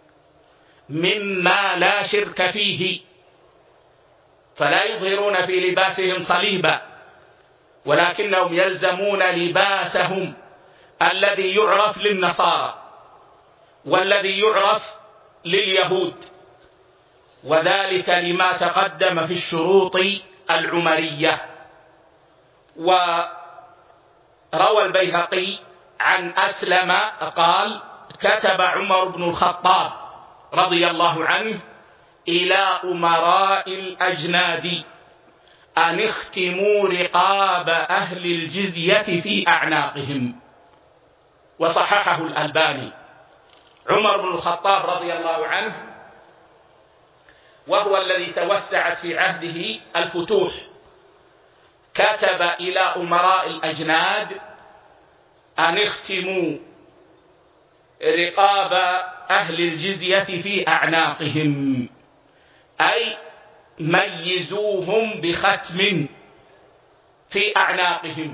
مما لا شرك فيه، فلا يظهرون في لباسهم صليبا، ولكنهم يلزمون لباسهم الذي يعرف للنصارى والذي يعرف لليهود، وذلك لما تقدم في الشروط العمرية. وروى البيهقي عن أسلم قال: كتب عمر بن الخطاب رضي الله عنه إلى أمراء الأجناد أن اختموا رقاب أهل الجزية في أعناقهم. وصححه الألباني. عمر بن الخطاب رضي الله عنه وهو الذي توسعت في عهده الفتوح كتب إلى أمراء الأجناد أن اختموا رقاب أهل الجزية في أعناقهم، أي ميزوهم بختم في أعناقهم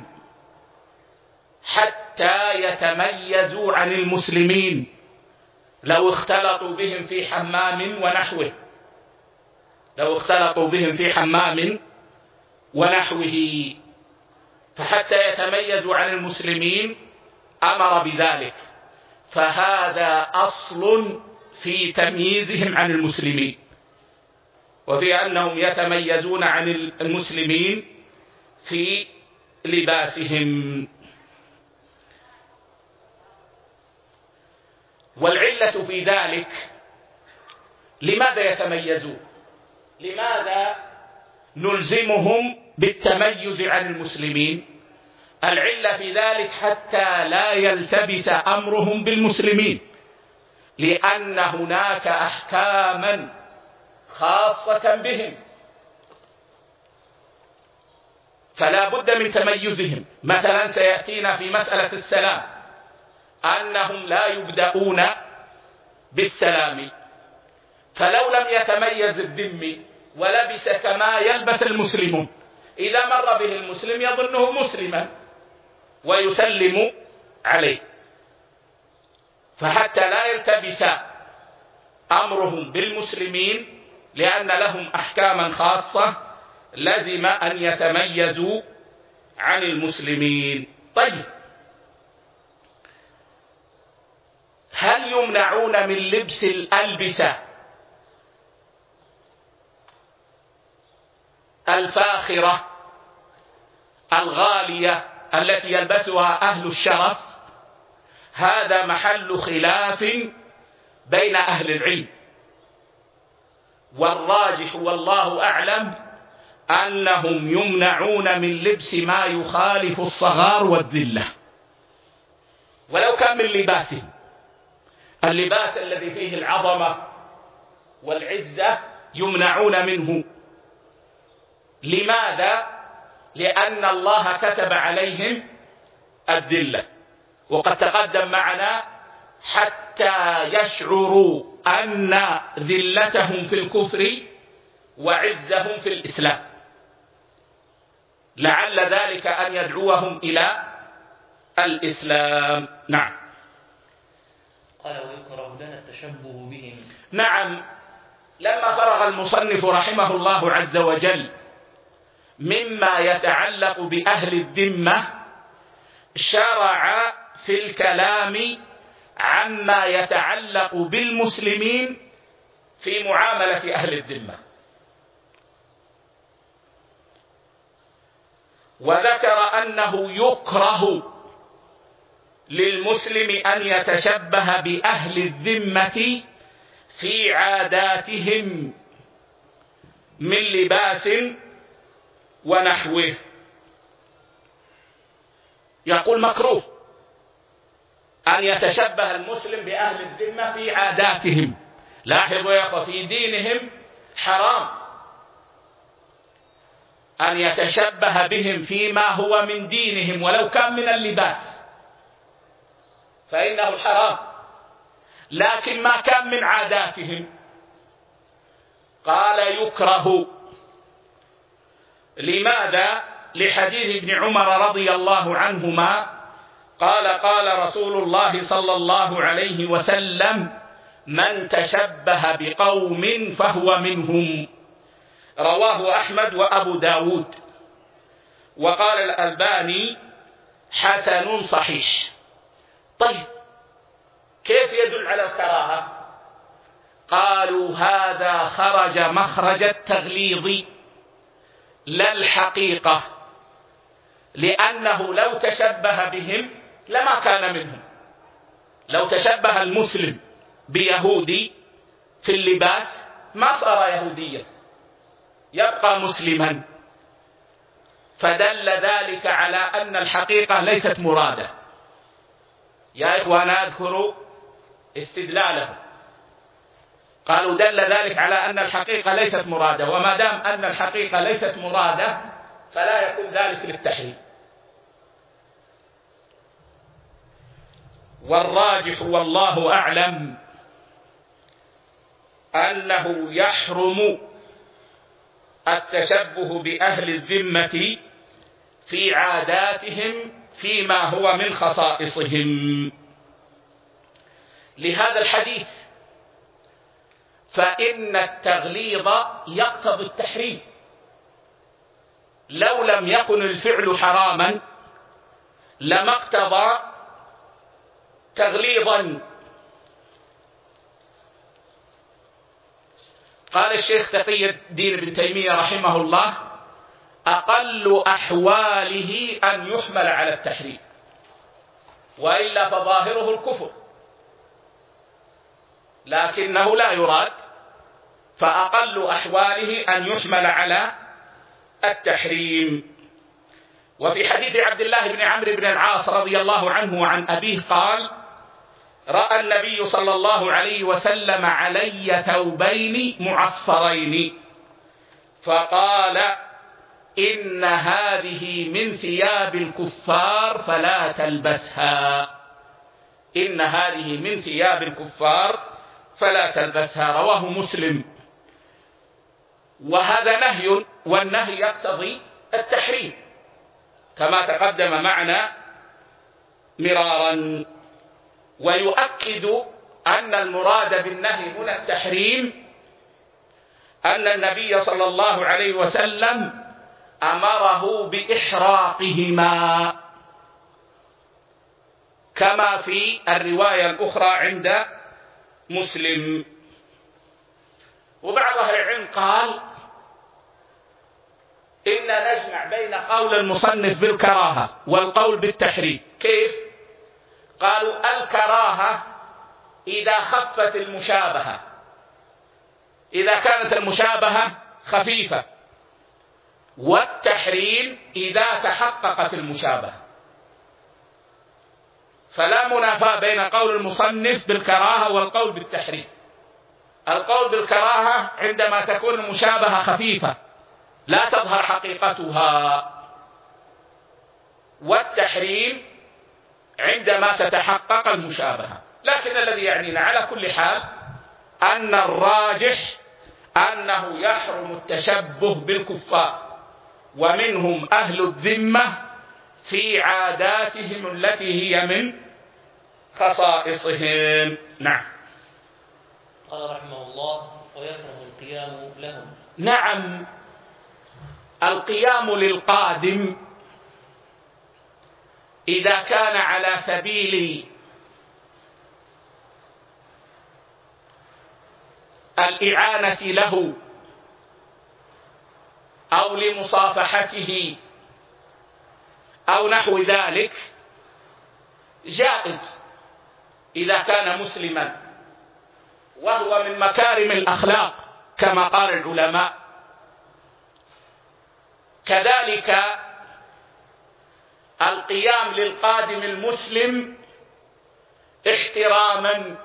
حتى يتميزوا عن المسلمين لو اختلطوا بهم في حمام ونحوه لو اختلطوا بهم في حمام ونحوه فحتى يتميزوا عن المسلمين أمر بذلك. فهذا أصل في تمييزهم عن المسلمين وفي أنهم يتميزون عن المسلمين في لباسهم. والعلة في ذلك لماذا يتميزون؟ لماذا نلزمهم بالتميز عن المسلمين؟ العلة في ذلك حتى لا يلتبس أمرهم بالمسلمين، لأن هناك أحكاما خاصة بهم فلا بد من تميزهم. مثلا سيأتينا في مسألة السلام أنهم لا يبدأون بالسلام، فلو لم يتميز الذمي ولبس كما يلبس المسلمون إذا مر به المسلم يظنه مسلما ويسلم عليه. فحتى لا يلتبس أمرهم بالمسلمين لأن لهم أحكاما خاصة لزم أن يتميزوا عن المسلمين. طيب، هل يمنعون من لبس الألبسة الفاخرة الغالية التي يلبسها أهل الشرف؟ هذا محل خلاف بين أهل العلم، والراجح والله أعلم أنهم يمنعون من لبس ما يخالف الصغار والذلة ولو كان من لباسهم. اللباس الذي فيه العظمة والعزة يمنعون منه. لماذا؟ لأن الله كتب عليهم الذلة، وقد تقدم معنا حتى يشعروا أن ذلتهم في الكفر وعزهم في الإسلام، لعل ذلك أن يدعوهم إلى الإسلام. نعم. قال ويكره لنا التشبه بهم. نعم. لما فرغ المصنف رحمه الله عز وجل مما يتعلق بأهل الذمة شرع في الكلام عما يتعلق بالمسلمين في معاملة أهل الذمة، وذكر أنه يكره للمسلم أن يتشبه بأهل الذمة في عاداتهم من لباس ونحوه. يقول مكروه أن يتشبه المسلم بأهل الذمة في عاداتهم. لاحظوا يا أخوة، في دينهم حرام أن يتشبه بهم فيما هو من دينهم ولو كان من اللباس فإنه حرام، لكن ما كان من عاداتهم قال يكره. لماذا؟ لحديث ابن عمر رضي الله عنهما قال قال رسول الله صلى الله عليه وسلم من تشبه بقوم فهو منهم، رواه أحمد وأبو داود، وقال الألباني حسن صحيح. طيب، كيف يدل على الكراهة؟ قالوا هذا خرج مخرج التغليظ لا الحقيقة، لأنه لو تشبه بهم لما كان منهم. لو تشبه المسلم بيهودي في اللباس ما صار يهوديا، يبقى مسلما، فدل ذلك على أن الحقيقة ليست مرادة. يا إخوان أذكر استدلاله. قالوا دل ذلك على أن الحقيقة ليست مرادة، وما دام أن الحقيقة ليست مرادة فلا يكون ذلك للتحريم. والراجح والله أعلم أنه يحرم التشبه بأهل الذمة في عاداتهم فيما هو من خصائصهم، لهذا الحديث: فإن التغليظ يقتضي التحريم. لو لم يكن الفعل حراما لما اقتضى تغليظا. قال الشيخ تقي الدين ابن تيمية رحمه الله: أقل أحواله أن يحمل على التحريم، وإلا فظاهره الكفر، لكنه لا يراد، فأقل أحواله أن يحمل على التحريم. وفي حديث عبد الله بن عمرو بن العاص رضي الله عنه وعن أبيه قال: رأى النبي صلى الله عليه وسلم علي ثوبين معصفرين فقال: إن هذه من ثياب الكفار فلا تلبسها. إن هذه من ثياب الكفار فلا تلبسها. رواه مسلم. وهذا نهي، والنهي يقتضي التحريم كما تقدم معنا مرارا. ويؤكد أن المراد بالنهي من التحريم أن النبي صلى الله عليه وسلم أمره بإحراقهما، كما في الرواية الأخرى عند مسلم. وبعض أهل العلم قال إن نجمع بين قول المصنف بالكراهة والقول بالتحريم. كيف؟ قالوا الكراهة إذا خفت المشابهة، إذا كانت المشابهة خفيفة، والتحريم إذا تحققت المشابهة. فلا منافاة بين قول المصنف بالكراهة والقول بالتحريم. القول بالكراهة عندما تكون المشابهة خفيفة لا تظهر حقيقتها، والتحريم عندما تتحقق المشابهة. لكن الذي يعنينا على كل حال أن الراجح أنه يحرم التشبه بالكفار، ومنهم أهل الذمة في عاداتهم التي هي من خصائصهم. نعم. قال رحمه الله: ويكره القيام لهم. نعم، القيام للقادم إذا كان على سبيل الإعانة له أو لمصافحته أو نحو ذلك جائز إذا كان مسلما، وهو من مكارم الأخلاق كما قال العلماء. كذلك القيام للقادم المسلم احتراما،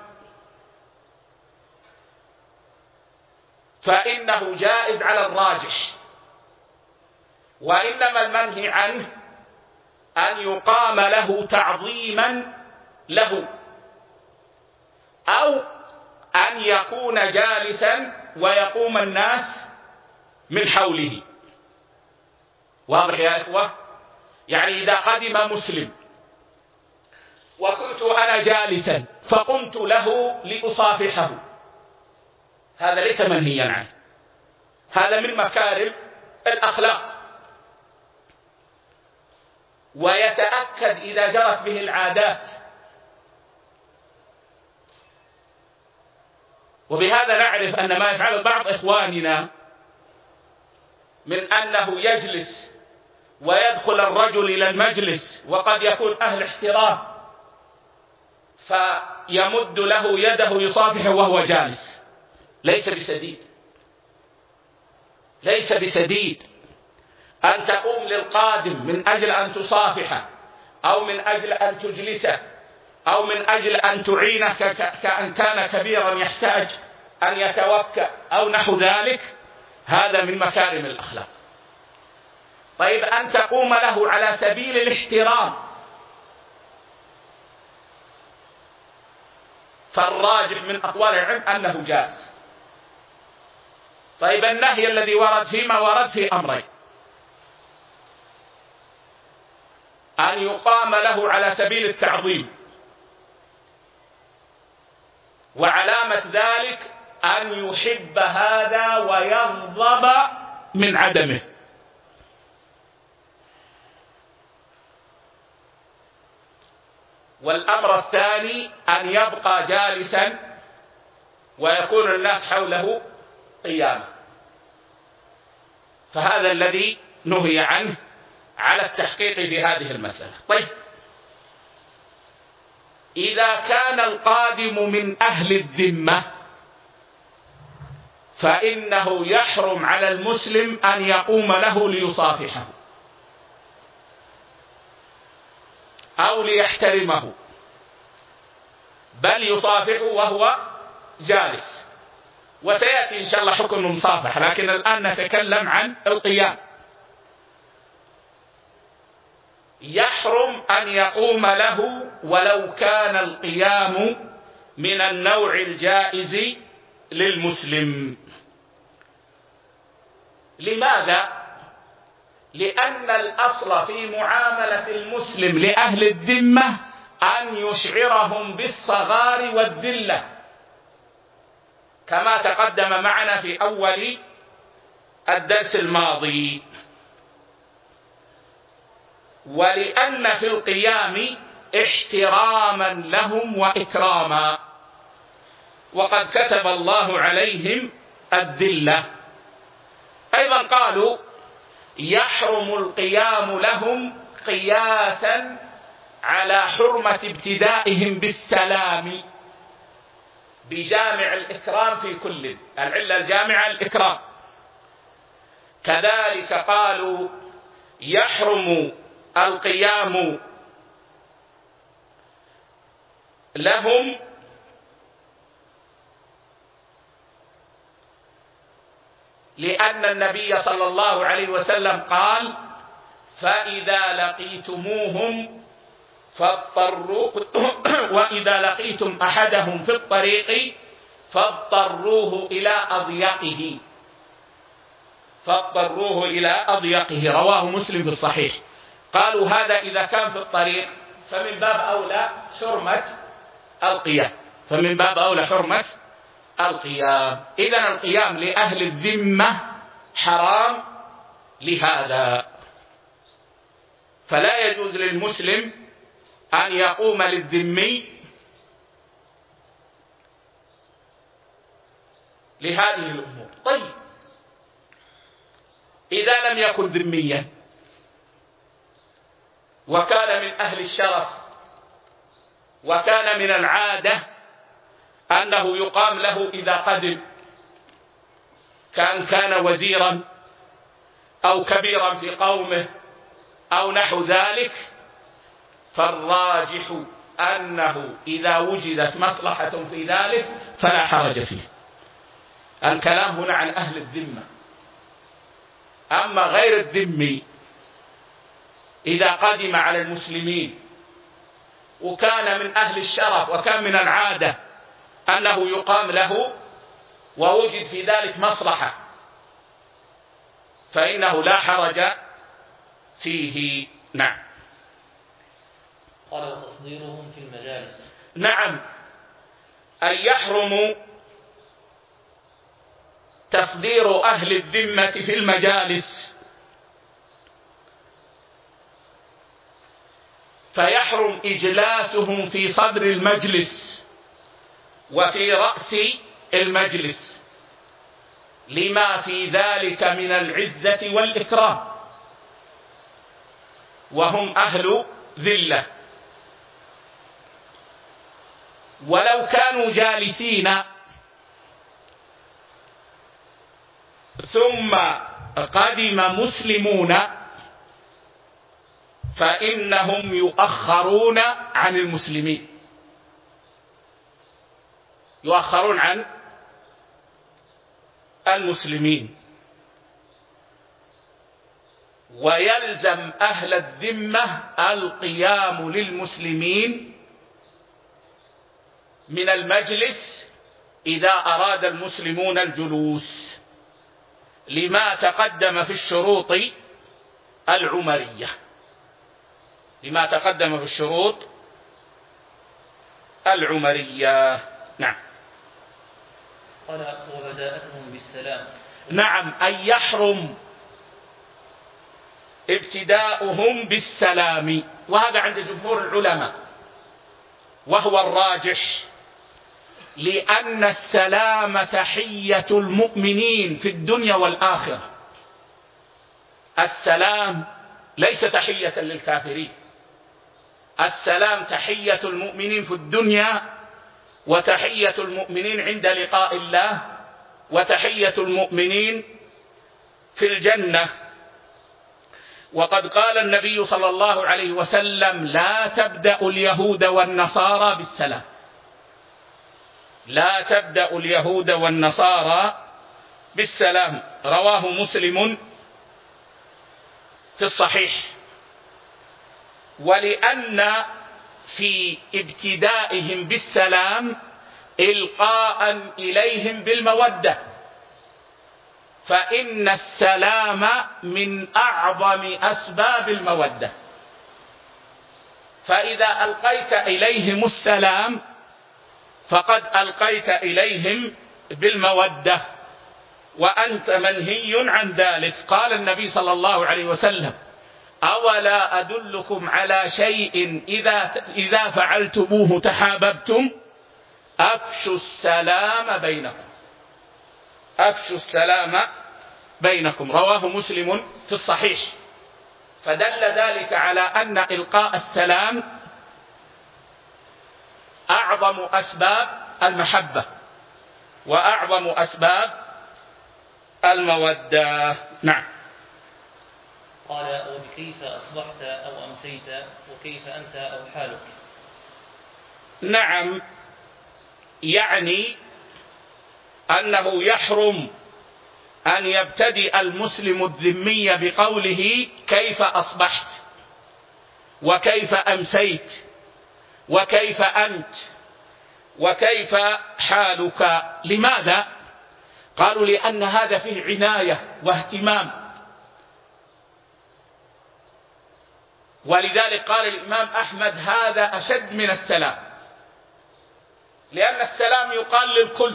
فإنه جائز على الراجح، وإنما المنهي عنه أن يقام له تعظيما له، أو أن يكون جالسا ويقوم الناس من حوله. واضح يا إخوة؟ يعني إذا قدم مسلم وكنت أنا جالسا فقمت له لأصافحه، هذا ليس منهيا عنه، هذا من مكارم الأخلاق. ويتأكد إذا جرت به العادات. وبهذا نعرف أن ما يفعل بعض إخواننا من أنه يجلس ويدخل الرجل إلى المجلس وقد يكون أهل احترام، فيمد له يده يصافحه وهو جالس. ليس بسديد، ليس بسديد أن تقوم للقادم من أجل أن تصافحه أو من أجل أن تجلسه أو من أجل أن تعينك كأن كان كبيرا يحتاج أن يتوكأ أو نحو ذلك، هذا من مكارم الأخلاق. طيب أن تقوم له على سبيل الاحترام، فالراجح من أقوال العلم أنه جائز. طيب النهي الذي ورد فيما ورد في أمرين: أن يقام له على سبيل التعظيم، وعلامة ذلك أن يحب هذا ويغضب من عدمه. والأمر الثاني أن يبقى جالسا ويكون الناس حوله قياما، فهذا الذي نهي عنه على التحقيق في هذه المسألة. طيب إذا كان القادم من أهل الذمة فإنه يحرم على المسلم أن يقوم له ليصافحه أو ليحترمه، بل يصافحه وهو جالس، وسيأتي إن شاء الله حكم المصافحة، لكن الآن نتكلم عن القيام. يحرم أن يقوم له ولو كان القيام من النوع الجائز للمسلم. لماذا؟ لأن الأصل في معاملة المسلم لأهل الذمة أن يشعرهم بالصغار والذلة، كما تقدم معنا في أول الدرس الماضي. ولأن في القيام احتراما لهم وإكراما، وقد كتب الله عليهم الذلة. أيضا قالوا يحرم القيام لهم قياسا على حرمة ابتدائهم بالسلام بجامع الإكرام في كل، العلة الجامعة الإكرام. كذلك قالوا يحرم القيام لهم لأن النبي صلى الله عليه وسلم قال: فإذا لقيتموهم فاضطروا وإذا لقيتم أحدهم في الطريق فاضطروه إلى أضيقه فاضطروه إلى أضيقه رواه مسلم في الصحيح. قالوا هذا إذا كان في الطريق فمن باب أولى حرمة القيام فمن باب أولى حرمة القيام. إذن القيام لأهل الذمة حرام لهذا، فلا يجوز للمسلم أن يقوم للذمي لهذه الأمور. طيب إذا لم يكن ذميا وكان من أهل الشرف وكان من العادة أنه يقام له إذا قدم، كأن كان وزيرا أو كبيرا في قومه أو نحو ذلك، فالراجح أنه إذا وجدت مصلحة في ذلك فلا حرج فيه. الكلام هنا عن أهل الذمة. أما غير الذمي إذا قدم على المسلمين وكان من أهل الشرف وكان من العادة أنه يقام له ووجد في ذلك مصلحة فإنه لا حرج فيه. نعم. قال: وتصديرهم في المجالس. نعم، أن يحرم تصدير أهل الذمة في المجالس، فيحرم إجلاسهم في صدر المجلس وفي رأس المجلس لما في ذلك من العزة والإكرام، وهم أهل ذلة. ولو كانوا جالسين ثم قدم مسلمون فإنهم يؤخرون عن المسلمين، يؤخرون عن المسلمين. ويلزم أهل الذمة القيام للمسلمين من المجلس إذا أراد المسلمون الجلوس، لما تقدم في الشروط العمرية لما تقدم في الشروط العمرية. نعم. قال وبداءتهم بالسلام. نعم، أي يحرم ابتداؤهم بالسلام، وهذا عند جمهور العلماء وهو الراجح، لأن السلام تحية المؤمنين في الدنيا والآخرة. السلام ليس تحية للكافرين، السلام تحية المؤمنين في الدنيا، وتحية المؤمنين عند لقاء الله، وتحية المؤمنين في الجنة. وقد قال النبي صلى الله عليه وسلم: لا تبدأ اليهود والنصارى بالسلام، لا تبدأ اليهود والنصارى بالسلام. رواه مسلم في الصحيح. ولأن في ابتدائهم بالسلام إلقاء إليهم بالمودة، فإن السلام من أعظم أسباب المودة، فإذا ألقيت إليهم السلام فقد ألقيت إليهم بالمودة، وأنت منهي عن ذلك. قال النبي صلى الله عليه وسلم: أولا أدلكم على شيء إذا إذا فعلتموه تحاببتم؟ أفشوا السلام بينكم أفشوا السلام بينكم. رواه مسلم في الصحيح. فدل ذلك على أن إلقاء السلام أعظم أسباب المحبة وأعظم أسباب المودة. نعم. قال وبكيف أصبحت أو أمسيت وكيف أنت أو حالك؟ نعم، يعني أنه يحرم أن يبتدئ المسلم الذمي بقوله كيف أصبحت وكيف أمسيت وكيف أنت وكيف حالك. لماذا؟ قالوا لأن هذا فيه عناية واهتمام، ولذلك قال الإمام أحمد هذا أشد من السلام، لأن السلام يقال للكل،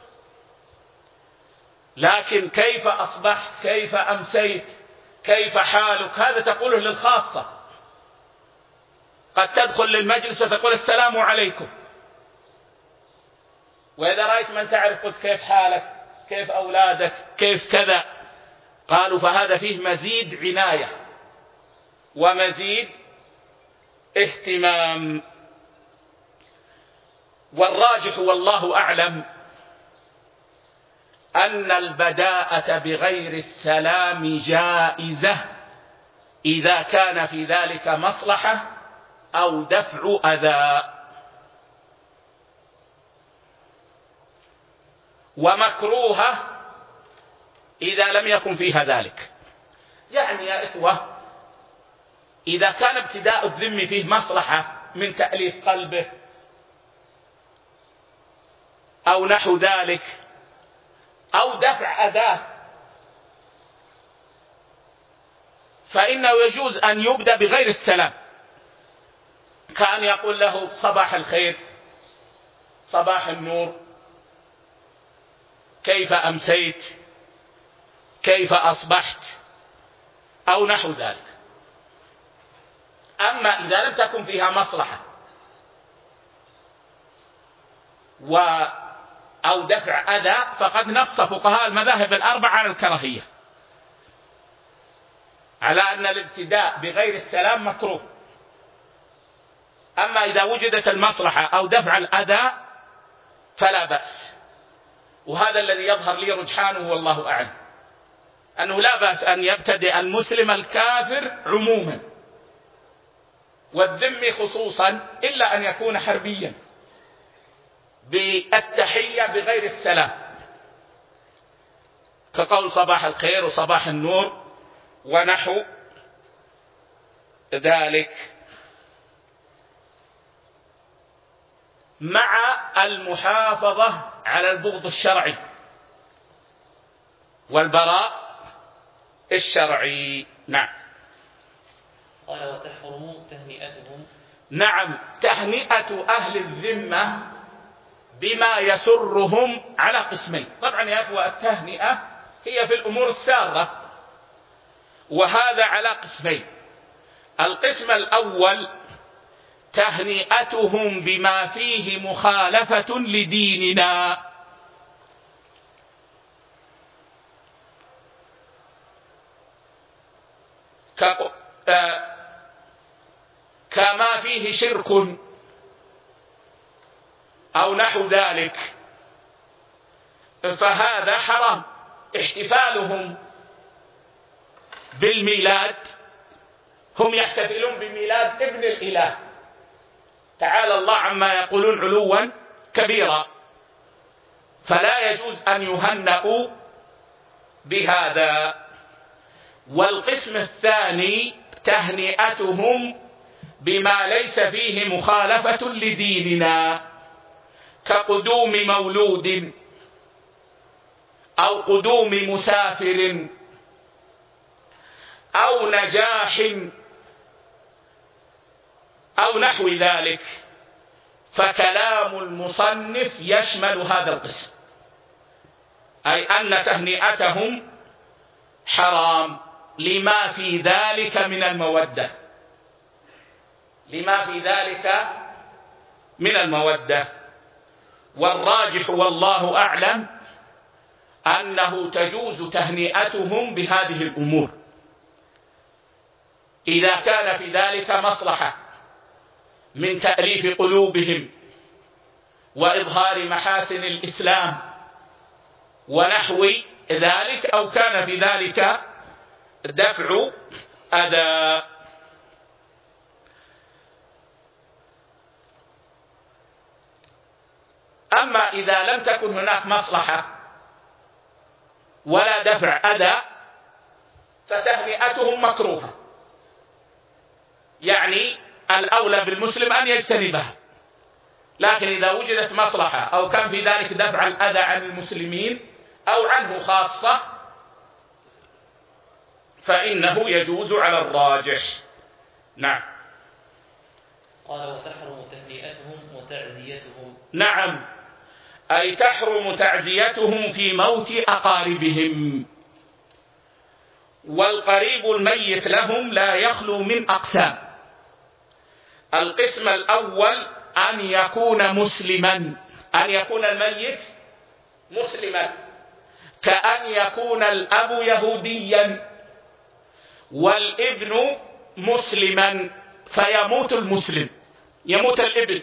لكن كيف أصبحت كيف أمسيت كيف حالك هذا تقوله للخاصة. قد تدخل للمجلس وتقول السلام عليكم، وإذا رأيت من تعرف قلت كيف حالك كيف أولادك كيف كذا. قالوا فهذا فيه مزيد عناية ومزيد اهتمام. والراجح والله أعلم أن البداءة بغير السلام جائزة إذا كان في ذلك مصلحة أو دفع أذى، ومكروهة إذا لم يكن فيها ذلك. يعني يا إخوة، إذا كان ابتداء الذم فيه مصلحة من تأليف قلبه أو نحو ذلك أو دفع أذاه، فإنه يجوز أن يبدأ بغير السلام، كأن يقول له صباح الخير صباح النور كيف أمسيت كيف أصبحت أو نحو ذلك. أما إذا لم تكن فيها مصلحة و أو دفع أذى فقد نص فقهاء المذاهب الأربعة على الكراهية، على أن الابتداء بغير السلام مكروه. أما إذا وجدت المصلحة أو دفع الأذى فلا بأس، وهذا الذي يظهر لي رجحانه والله أعلم، أنه لا بأس أن يبتدئ المسلم الكافر عموما والذم خصوصا، إلا أن يكون حربيا بالتحية بغير السلام، كقول صباح الخير وصباح النور ونحو ذلك، مع المحافظة على البغض الشرعي والبراء الشرعي. نعم. قال وتحرم تهنئتهم. نعم، تهنئة أهل الذمة بما يسرهم على قسمين. طبعا يا أخوة التهنئة هي في الأمور السارة، وهذا على قسمين. القسم الأول تهنئتهم بما فيه مخالفة لديننا، كما فيه شرك أو نحو ذلك، فهذا حرام. احتفالهم بالميلاد، هم يحتفلون بميلاد ابن الإله تعالى الله عما يقولون علوا كبيرا، فلا يجوز أن يهنئوا بهذا. والقسم الثاني تهنئتهم بما ليس فيه مخالفة لديننا، كقدوم مولود أو قدوم مسافر أو نجاح أو نحو ذلك، فكلام المصنف يشمل هذا القسم، أي أن تهنئتهم حرام لما في ذلك من المودة، لما في ذلك من المودة. والراجح والله أعلم أنه تجوز تهنئتهم بهذه الأمور إذا كان في ذلك مصلحة من تأليف قلوبهم وإظهار محاسن الإسلام ونحو ذلك، أو كان في ذلك دفع أذى. أما إذا لم تكن هناك مصلحة ولا دفع أذى فتهنئتهم مكروهة، يعني الأولى بالمسلم أن يجتنبها. لكن إذا وجدت مصلحة أو كان في ذلك دفع الأذى عن المسلمين أو عنه خاصة فإنه يجوز على الراجح. نعم. قال وتحرم تهنئتهم وتعزيتهم. نعم، أي تحرم تعزيتهم في موت أقاربهم. والقريب الميت لهم لا يخلو من أقسام. القسم الأول أن يكون مسلما، أن يكون الميت مسلما، كأن يكون الأب يهوديا والابن مسلما فيموت المسلم، يموت الابن،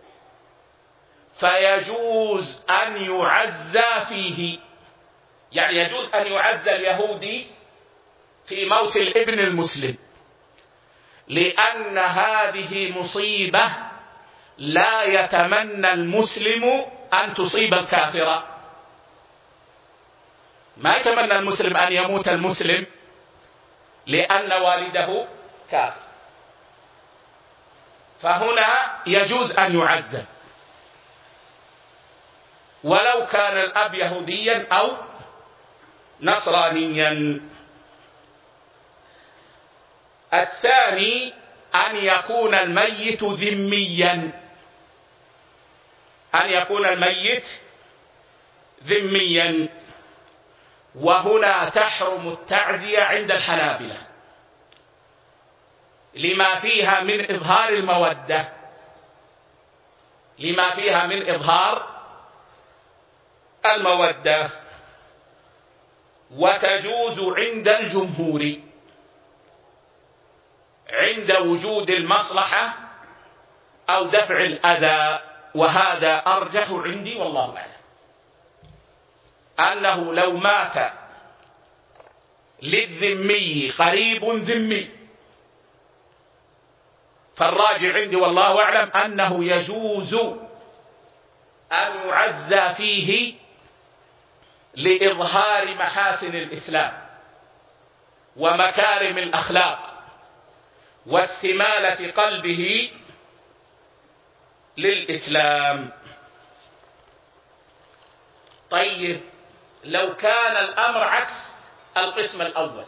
فيجوز أن يعزى فيه، يعني يجوز أن يعزى اليهودي في موت الابن المسلم، لأن هذه مصيبة لا يتمنى المسلم أن تصيب الكافر. ما يتمنى المسلم أن يموت المسلم لأن والده كافر، فهنا يجوز أن يعزى ولو كان الأب يهوديا أو نصرانيا. الثاني أن يكون الميت ذميا، أن يكون الميت ذميا، وهنا تحرم التعزية عند الحنابلة لما فيها من إظهار المودة، لما فيها من إظهار المودة. وتجوز عند الجمهور عند وجود المصلحة أو دفع الأذى، وهذا أرجح عندي والله أعلم، أنه لو مات للذمي قريب ذمي فالراجع عندي والله أعلم أنه يجوز أن يعزى فيه لإظهار محاسن الإسلام ومكارم الأخلاق واستمالة قلبه للإسلام. طيب لو كان الأمر عكس القسم الأول،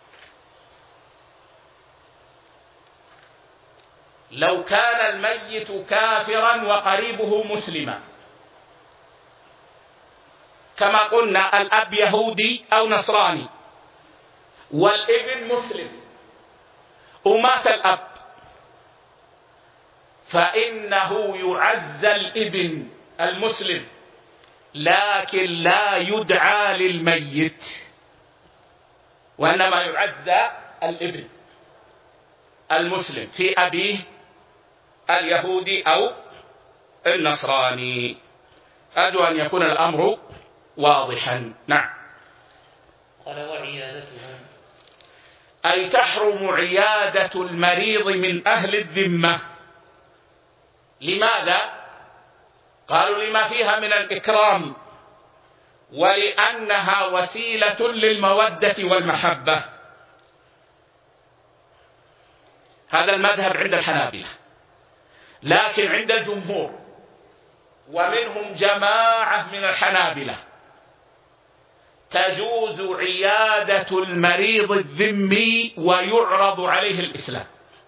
لو كان الميت كافرا وقريبه مسلما، كما قلنا الأب يهودي أو نصراني والابن مسلم ومات الأب، فإنه يعزى الابن المسلم لكن لا يدعى للميت، وإنما يعزى الابن المسلم في أبيه اليهودي أو النصراني. أرجو أن يكون الأمر واضحا. نعم. قال وعيادتهم أي تحرم عيادة المريض من أهل الذمة. لماذا؟ قالوا لما فيها من الإكرام، ولأنها وسيلة للمودة والمحبة. هذا المذهب عند الحنابلة، لكن عند الجمهور ومنهم جماعة من الحنابلة تجوز عيادة المريض الذمي ويعرض عليه الإسلام،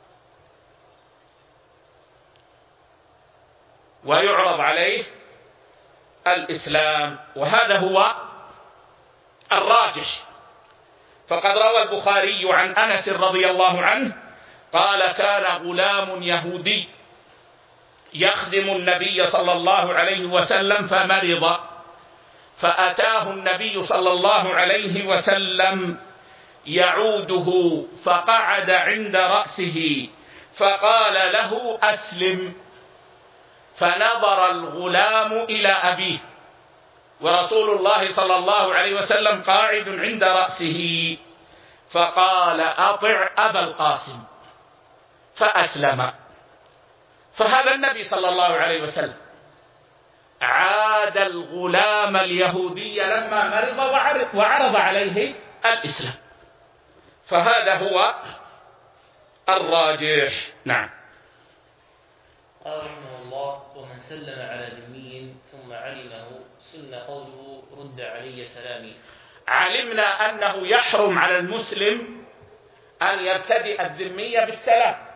ويعرض عليه الإسلام، وهذا هو الراجح. فقد روى البخاري عن أنس رضي الله عنه قال كان غلام يهودي يخدم النبي صلى الله عليه وسلم فمرض، فأتاه النبي صلى الله عليه وسلم يعوده فقعد عند رأسه فقال له أسلم، فنظر الغلام إلى أبيه ورسول الله صلى الله عليه وسلم قاعد عند رأسه، فقال أطع أبا القاسم، فأسلم. فهذا النبي صلى الله عليه وسلم عاد الغلام اليهودي لما مرض وعرض عليه الإسلام، فهذا هو الراجح. نعم. قال رحمه الله ومن سلم على ذمي ثم علمه سن قوله رد علي سلامي. علمنا أنه يحرم على المسلم أن يبتدئ الذمي بالسلام.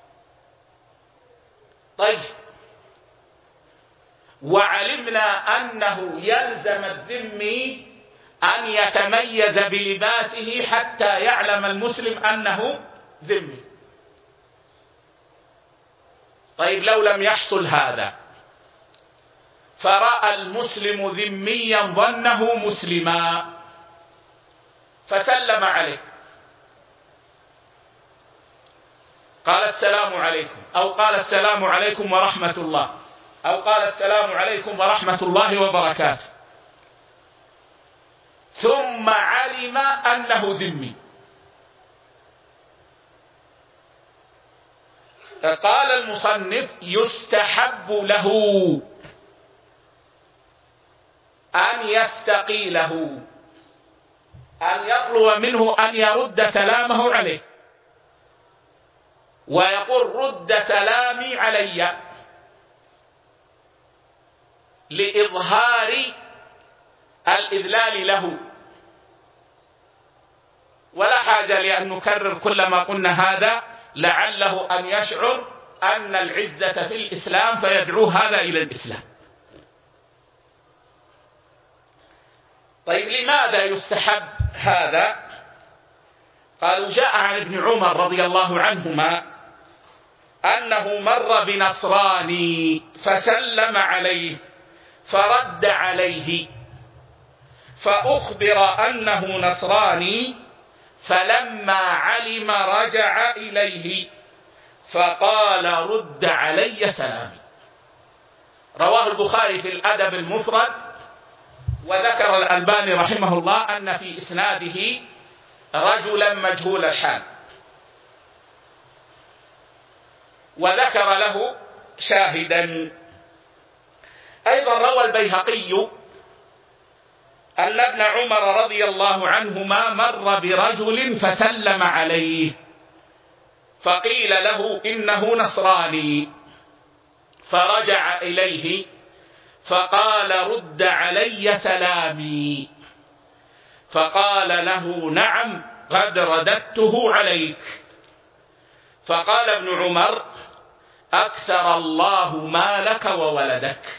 طيب، وعلمنا أنه يلزم الذمي أن يتميز بلباسه حتى يعلم المسلم أنه ذمي. طيب لو لم يحصل هذا فرأى المسلم ذميا ظنه مسلما فسلم عليه، قال السلام عليكم، أو قال السلام عليكم ورحمة الله، أو قال السلام عليكم ورحمة الله وبركاته، ثم علم أنه ذمي، قال المصنف يستحب له أن يستقيله، أن يطلب منه أن يرد سلامه عليه ويقول رد سلامي علي، لإظهار الإذلال له. ولا حاجة لأن نكرر كل ما قلنا هذا، لعله أن يشعر أن العزة في الإسلام فيدعو هذا إلى الإسلام. طيب لماذا يستحب هذا؟ قالوا جاء عن ابن عمر رضي الله عنهما أنه مر بنصراني فسلم عليه فرد عليه، فأخبر أنه نصراني، فلما علم رجع إليه فقال رد علي سلامي. رواه البخاري في الأدب المفرد، وذكر الألباني رحمه الله أن في إسناده رجلا مجهول الحال، وذكر له شاهدا. أيضا روى البيهقي أن ابن عمر رضي الله عنهما مر برجل فسلم عليه فقيل له إنه نصراني، فرجع إليه فقال رد علي سلامي، فقال له نعم قد رددته عليك. فقال ابن عمر أكثر الله مالك وولدك.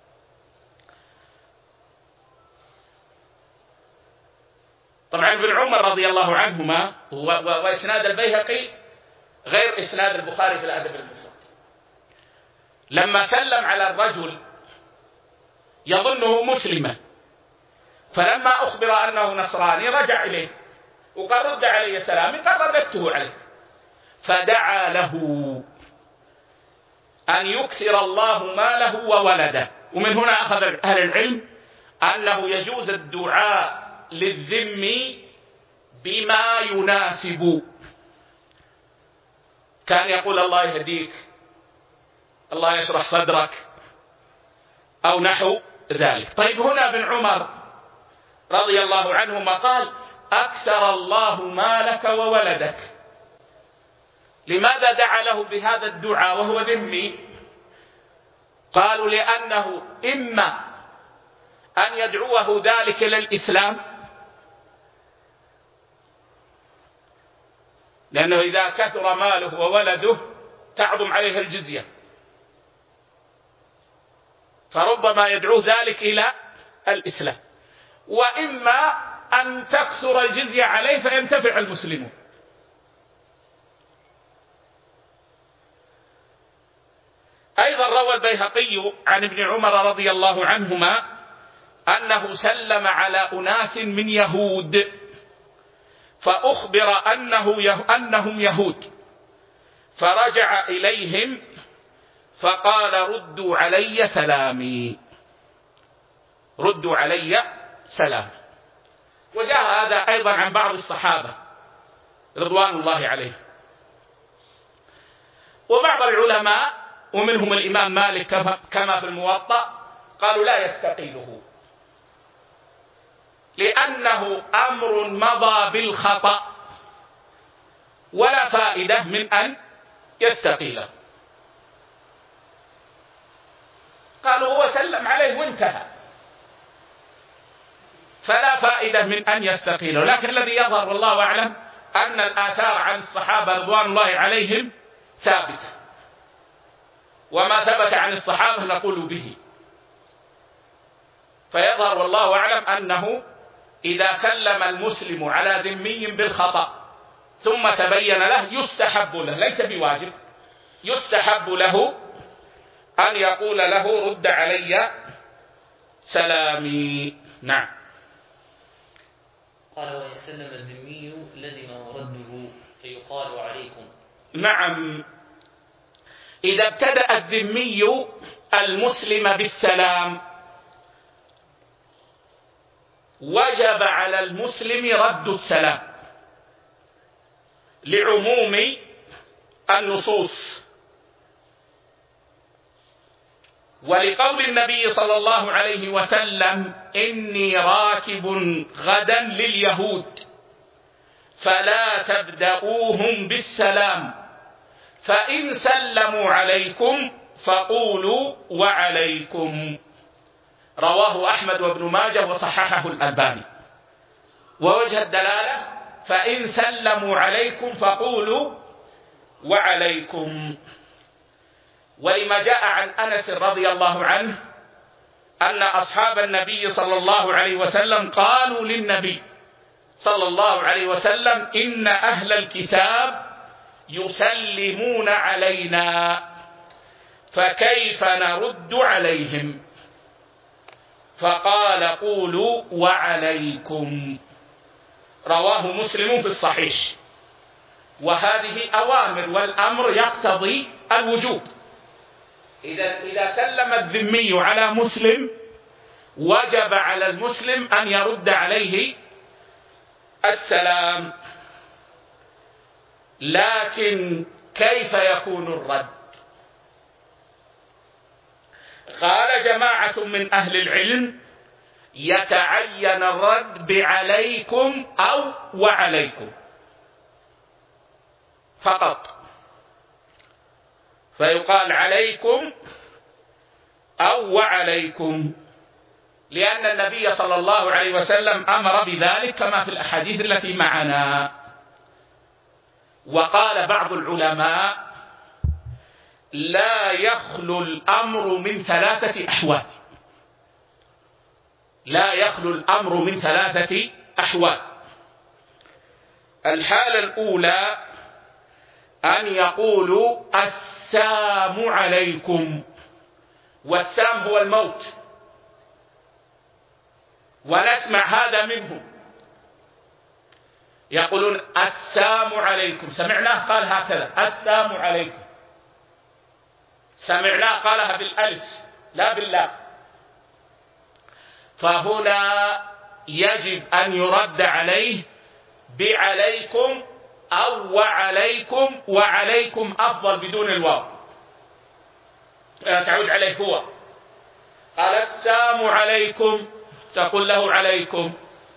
طبعا ابن عمر رضي الله عنهما وإسناد البيهقي غير إسناد البخاري في الأدب المفرد، لما سلم على الرجل يظنه مسلما، فلما أخبر أنه نصراني رجع إليه وقال رد علي سلامي، قال رددته عليه، فدعا له أن يكثر الله ماله وولده. ومن هنا أخذ أهل العلم أنه يجوز الدعاء للذمي بما يناسب، كان يقول الله يهديك، الله يشرح صدرك، أو نحو ذلك. طيب هنا ابن عمر رضي الله عنهما قال أكثر الله مالك وولدك، لماذا دعا له بهذا الدعاء وهو ذمي؟ قالوا لأنه إما أن يدعوه ذلك للإسلام، لأنه إذا كثر ماله وولده تعظم عليه الجزية، فربما يدعوه ذلك إلى الإسلام، وإما أن تكثر الجزية عليه فينتفع المسلمون. أيضا روى البيهقي عن ابن عمر رضي الله عنهما أنه سلم على أناس من يهود فأخبر أنه يه... أنهم يهود، فرجع إليهم فقال ردوا علي سلامي، ردوا علي سلامي. وجاء هذا أيضا عن بعض الصحابة رضوان الله عليهم. وبعض العلماء ومنهم الإمام مالك كما في الموطأ قالوا لا يستقيله، لأنه أمر مضى بالخطأ ولا فائدة من أن يستقيله. قالوا هو سلم عليه وانتهى، فلا فائدة من أن يستقيله. لكن الذي يظهر والله أعلم أن الآثار عن الصحابة رضوان الله عليهم ثابتة، وما ثبت عن الصحابة نقول به. فيظهر والله أعلم أنه إذا سلم المسلم على ذمي بالخطأ ثم تبين له يستحب له، ليس بواجب، يستحب له أن يقول له رد علي سلامي. نعم. قال وإن سلم الذمي لزم رده فيقال عليكم. نعم، إذا ابتدأ الذمي المسلم بالسلام وجب على المسلم رد السلام لعموم النصوص، ولقول النبي صلى الله عليه وسلم إني راكب غدا لليهود فلا تبدأوهم بالسلام فإن سلموا عليكم فقولوا وعليكم. رواه أحمد وابن ماجه وصححه الألباني. ووجه الدلالة فإن سلموا عليكم فقولوا وعليكم. ولما جاء عن أنس رضي الله عنه أن أصحاب النبي صلى الله عليه وسلم قالوا للنبي صلى الله عليه وسلم إن أهل الكتاب يسلمون علينا فكيف نرد عليهم؟ فقال قولوا وعليكم. رواه مسلم في الصحيح. وهذه أوامر، والأمر يقتضي الوجوب. إذا إذا سلم الذمي على مسلم وجب على المسلم أن يرد عليه السلام. لكن كيف يكون الرد؟ قال جماعة من أهل العلم يتعين الرد بعليكم أو وعليكم فقط، فيقال عليكم أو وعليكم، لأن النبي صلى الله عليه وسلم أمر بذلك كما في الأحاديث التي معنا. وقال بعض العلماء لا يخلو الأمر من ثلاثة أحوال، لا يخلو الأمر من ثلاثة أحوال. الحالة الأولى أن يقولوا السام عليكم، والسام هو الموت، ونسمع هذا منهم، يقولون السام عليكم، سمعناه قال هكذا السام عليكم، سمعناه قالها بالألف لا باللام، فهنا يجب أن يرد عليه بعليكم أو وعليكم، وعليكم أفضل بدون الواو تعود عليه هو. قال السام عليكم تقول له عليكم،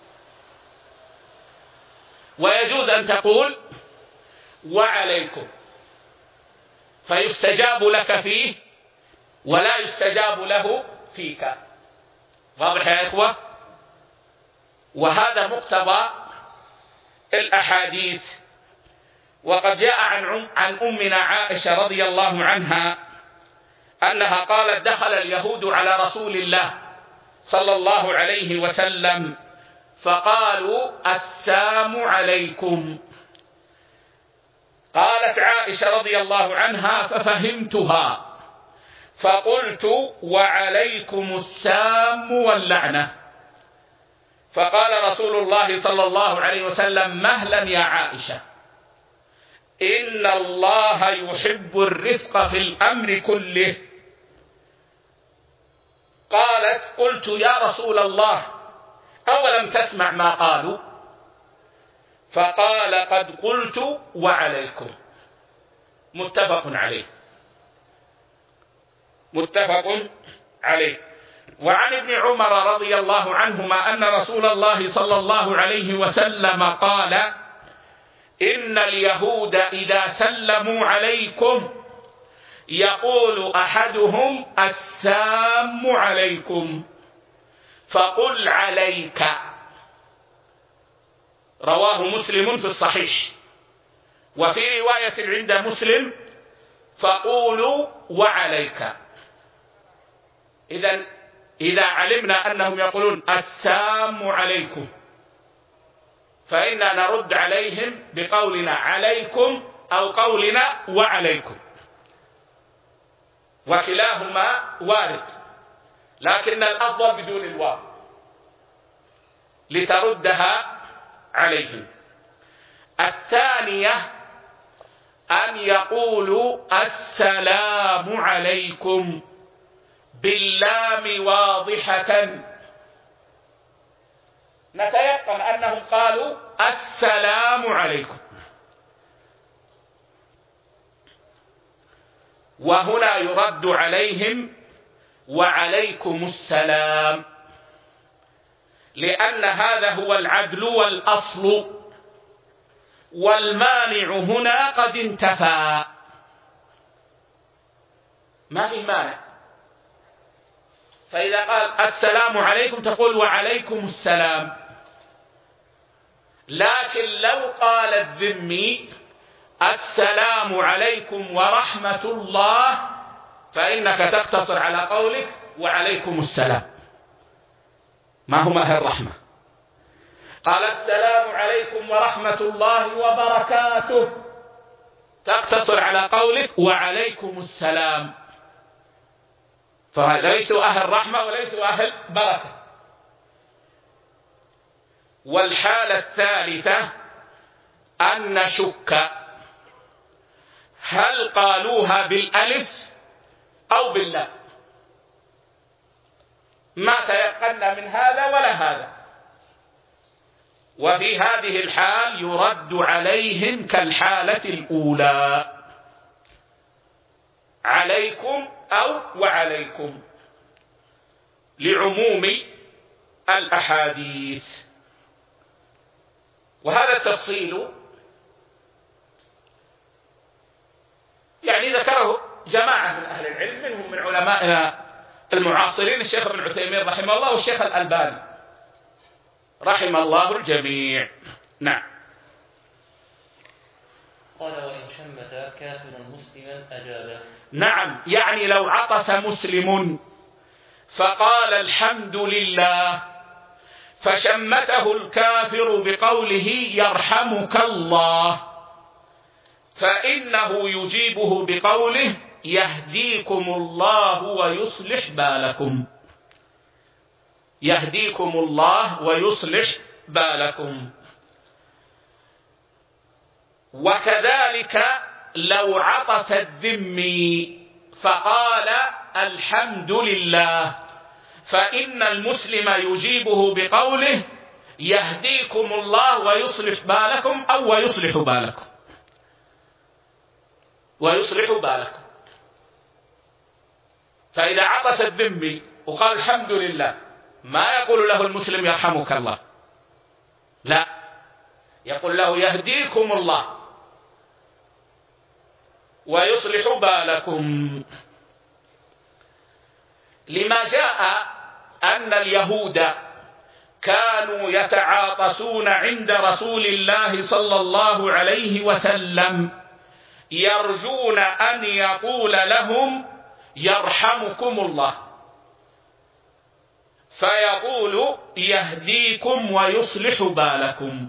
ويجوز أن تقول وعليكم فيستجاب لك فيه ولا يستجاب له فيك. واضح يا إخوة؟ وهذا مقتضى الأحاديث. وقد جاء عن عن أمنا عائشة رضي الله عنها أنها قالت دخل اليهود على رسول الله صلى الله عليه وسلم فقالوا السام عليكم. قالت عائشة رضي الله عنها ففهمتها فقلت وعليكم السام واللعنة. فقال رسول الله صلى الله عليه وسلم مهلا يا عائشة، إن الله يحب الرفق في الأمر كله. قالت قلت يا رسول الله أولم تسمع ما قالوا؟ فقال قد قلت وعليكم. متفق عليه، متفق عليه. وعن ابن عمر رضي الله عنهما أن رسول الله صلى الله عليه وسلم قال إن اليهود إذا سلموا عليكم يقول أحدهم السام عليكم فقل عليك. رواه مسلم في الصحيح. وفي رواية عند مسلم فقولوا وعليك. إذن إذا علمنا أنهم يقولون السام عليكم فإننا نرد عليهم بقولنا عليكم أو قولنا وعليكم، وكلاهما وارد، لكن الأفضل بدون الواو لتردها عليهم. الثانية أن يقولوا السلام عليكم باللام واضحة، نتيقن أنهم قالوا السلام عليكم. وهنا يرد عليهم وعليكم السلام، لأن هذا هو العدل والأصل، والمانع هنا قد انتفى، ما في مانع. فإذا قال السلام عليكم تقول وعليكم السلام. لكن لو قال الذمي السلام عليكم ورحمة الله فإنك تقتصر على قولك وعليكم السلام، ما هو أهل الرحمة. قال السلام عليكم ورحمة الله وبركاته تقتصر على قولك وعليكم السلام، فليسوا أهل رحمة وليسوا أهل بركة. والحالة الثالثة أن نشك هل قالوها بالألف أو بالله، ما تيقنا من هذا ولا هذا. وفي هذه الحال يرد عليهم كالحالة الأولى، عليكم أو وعليكم. لعموم الأحاديث. وهذا التفصيل يعني ذكره جماعة من أهل العلم، منهم من علمائنا المعاصرين الشيخ ابن عثيمين رحمه الله والشيخ الألباني رحم الله الجميع. نعم. قال وإن شمت كافرا مسلما أجابه. نعم، يعني لو عطس مسلم فقال الحمد لله فشمته الكافر بقوله يرحمك الله، فإنه يجيبه بقوله يهديكم الله ويصلح بالكم، يهديكم الله ويصلح بالكم. وكذلك لو عطس الذمي فقال الحمد لله فإن المسلم يجيبه بقوله يهديكم الله ويصلح بالكم أو ويصلح بالكم، ويصلح بالكم. فإذا عطس الذمي وقال الحمد لله ما يقول له المسلم يرحمك الله، لا، يقول له يهديكم الله ويصلح بالكم. لما جاء أن اليهود كانوا يتعاطسون عند رسول الله صلى الله عليه وسلم يرجون أن يقول لهم يرحمكم الله، فيقول يهديكم ويصلح بالكم.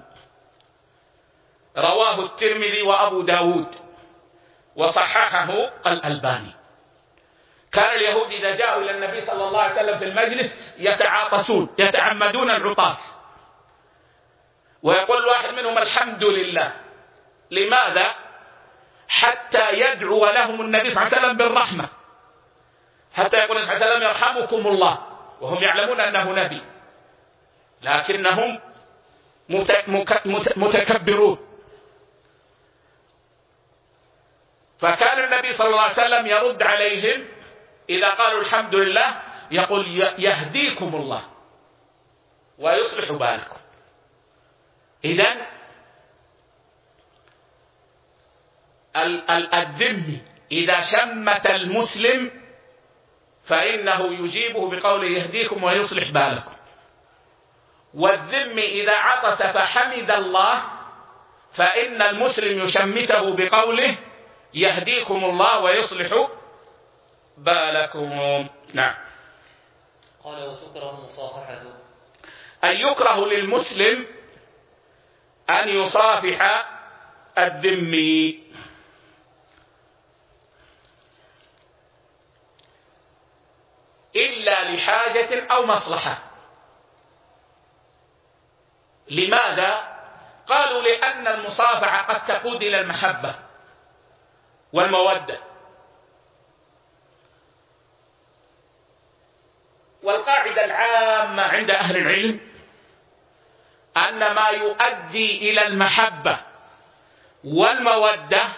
رواه الترمذي وأبو داود وصححه الألباني. كان اليهود إذا جاءوا إلى النبي صلى الله عليه وسلم في المجلس يتعاطسون، يتعمدون العطاس، ويقول واحد منهم الحمد لله. لماذا؟ حتى يدعو لهم النبي صلى الله عليه وسلم بالرحمة، حتى يقول النبي صلى الله عليه وسلم يرحمكم الله، وهم يعلمون أنه نبي، لكنهم متكبرون. فكان النبي صلى الله عليه وسلم يرد عليهم إذا قالوا الحمد لله يقول يهديكم الله ويصلح بالكم. إذن الذمي إذا شمت المسلم فإنه يجيبه بقوله يهديكم ويصلح بالكم، والذمي إذا عطس فحمد الله فإن المسلم يشمته بقوله يهديكم الله ويصلح بالكم. نعم. قال وتكره مصافحته، أن يكره للمسلم أن يصافح الذمي، إلا لحاجة أو مصلحة. لماذا؟ قالوا لأن المصافحة قد تقود إلى المحبة والمودة. والقاعدة العامة عند أهل العلم أن ما يؤدي إلى المحبة والمودة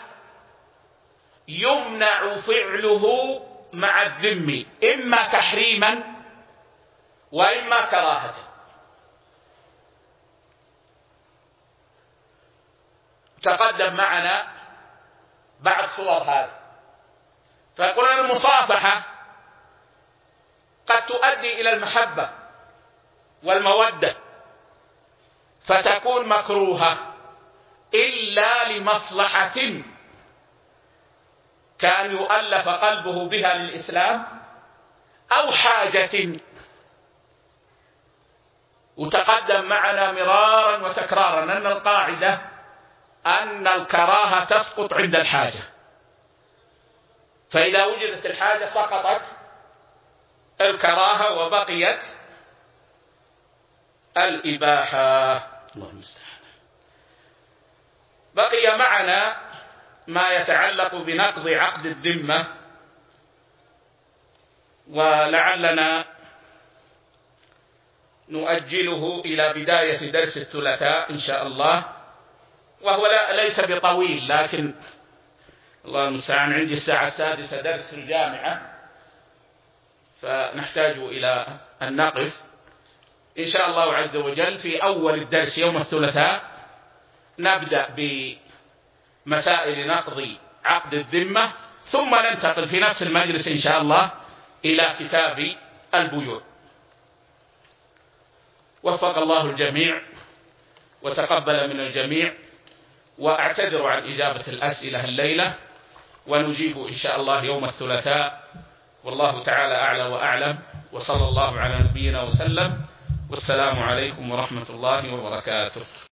يمنع فعله مع الذم، إما تحريما وإما كراهة. تقدم معنا بعض صور هذا. فيقول المصافحة قد تؤدي إلى المحبة والمودة فتكون مكروهة إلا لمصلحة كان يؤلف قلبه بها للإسلام أو حاجة. وتقدم معنا مرارا وتكرارا أن القاعدة أن الكراهة تسقط عند الحاجة، فإذا وجدت الحاجة سقطت الكراهة وبقيت الإباحة. الله المستعان. بقي معنا ما يتعلق بنقض عقد الذمة، ولعلنا نؤجله إلى بداية درس الثلاثاء إن شاء الله، وهو لا ليس بطويل، لكن الله المستعان عندي الساعة السادسة درس في الجامعة، فنحتاج إلى أن نقف إن شاء الله عز وجل في أول الدرس يوم الثلاثاء. نبدأ بمسائل نقض عقد الذمة، ثم ننتقل في نفس المجلس إن شاء الله إلى كتاب البيوع. وفق الله الجميع وتقبل من الجميع، وأعتذر عن إجابة الأسئلة الليلة، ونجيب إن شاء الله يوم الثلاثاء. والله تعالى أعلى وأعلم، وصلى الله على نبينا وسلم، والسلام عليكم ورحمة الله وبركاته.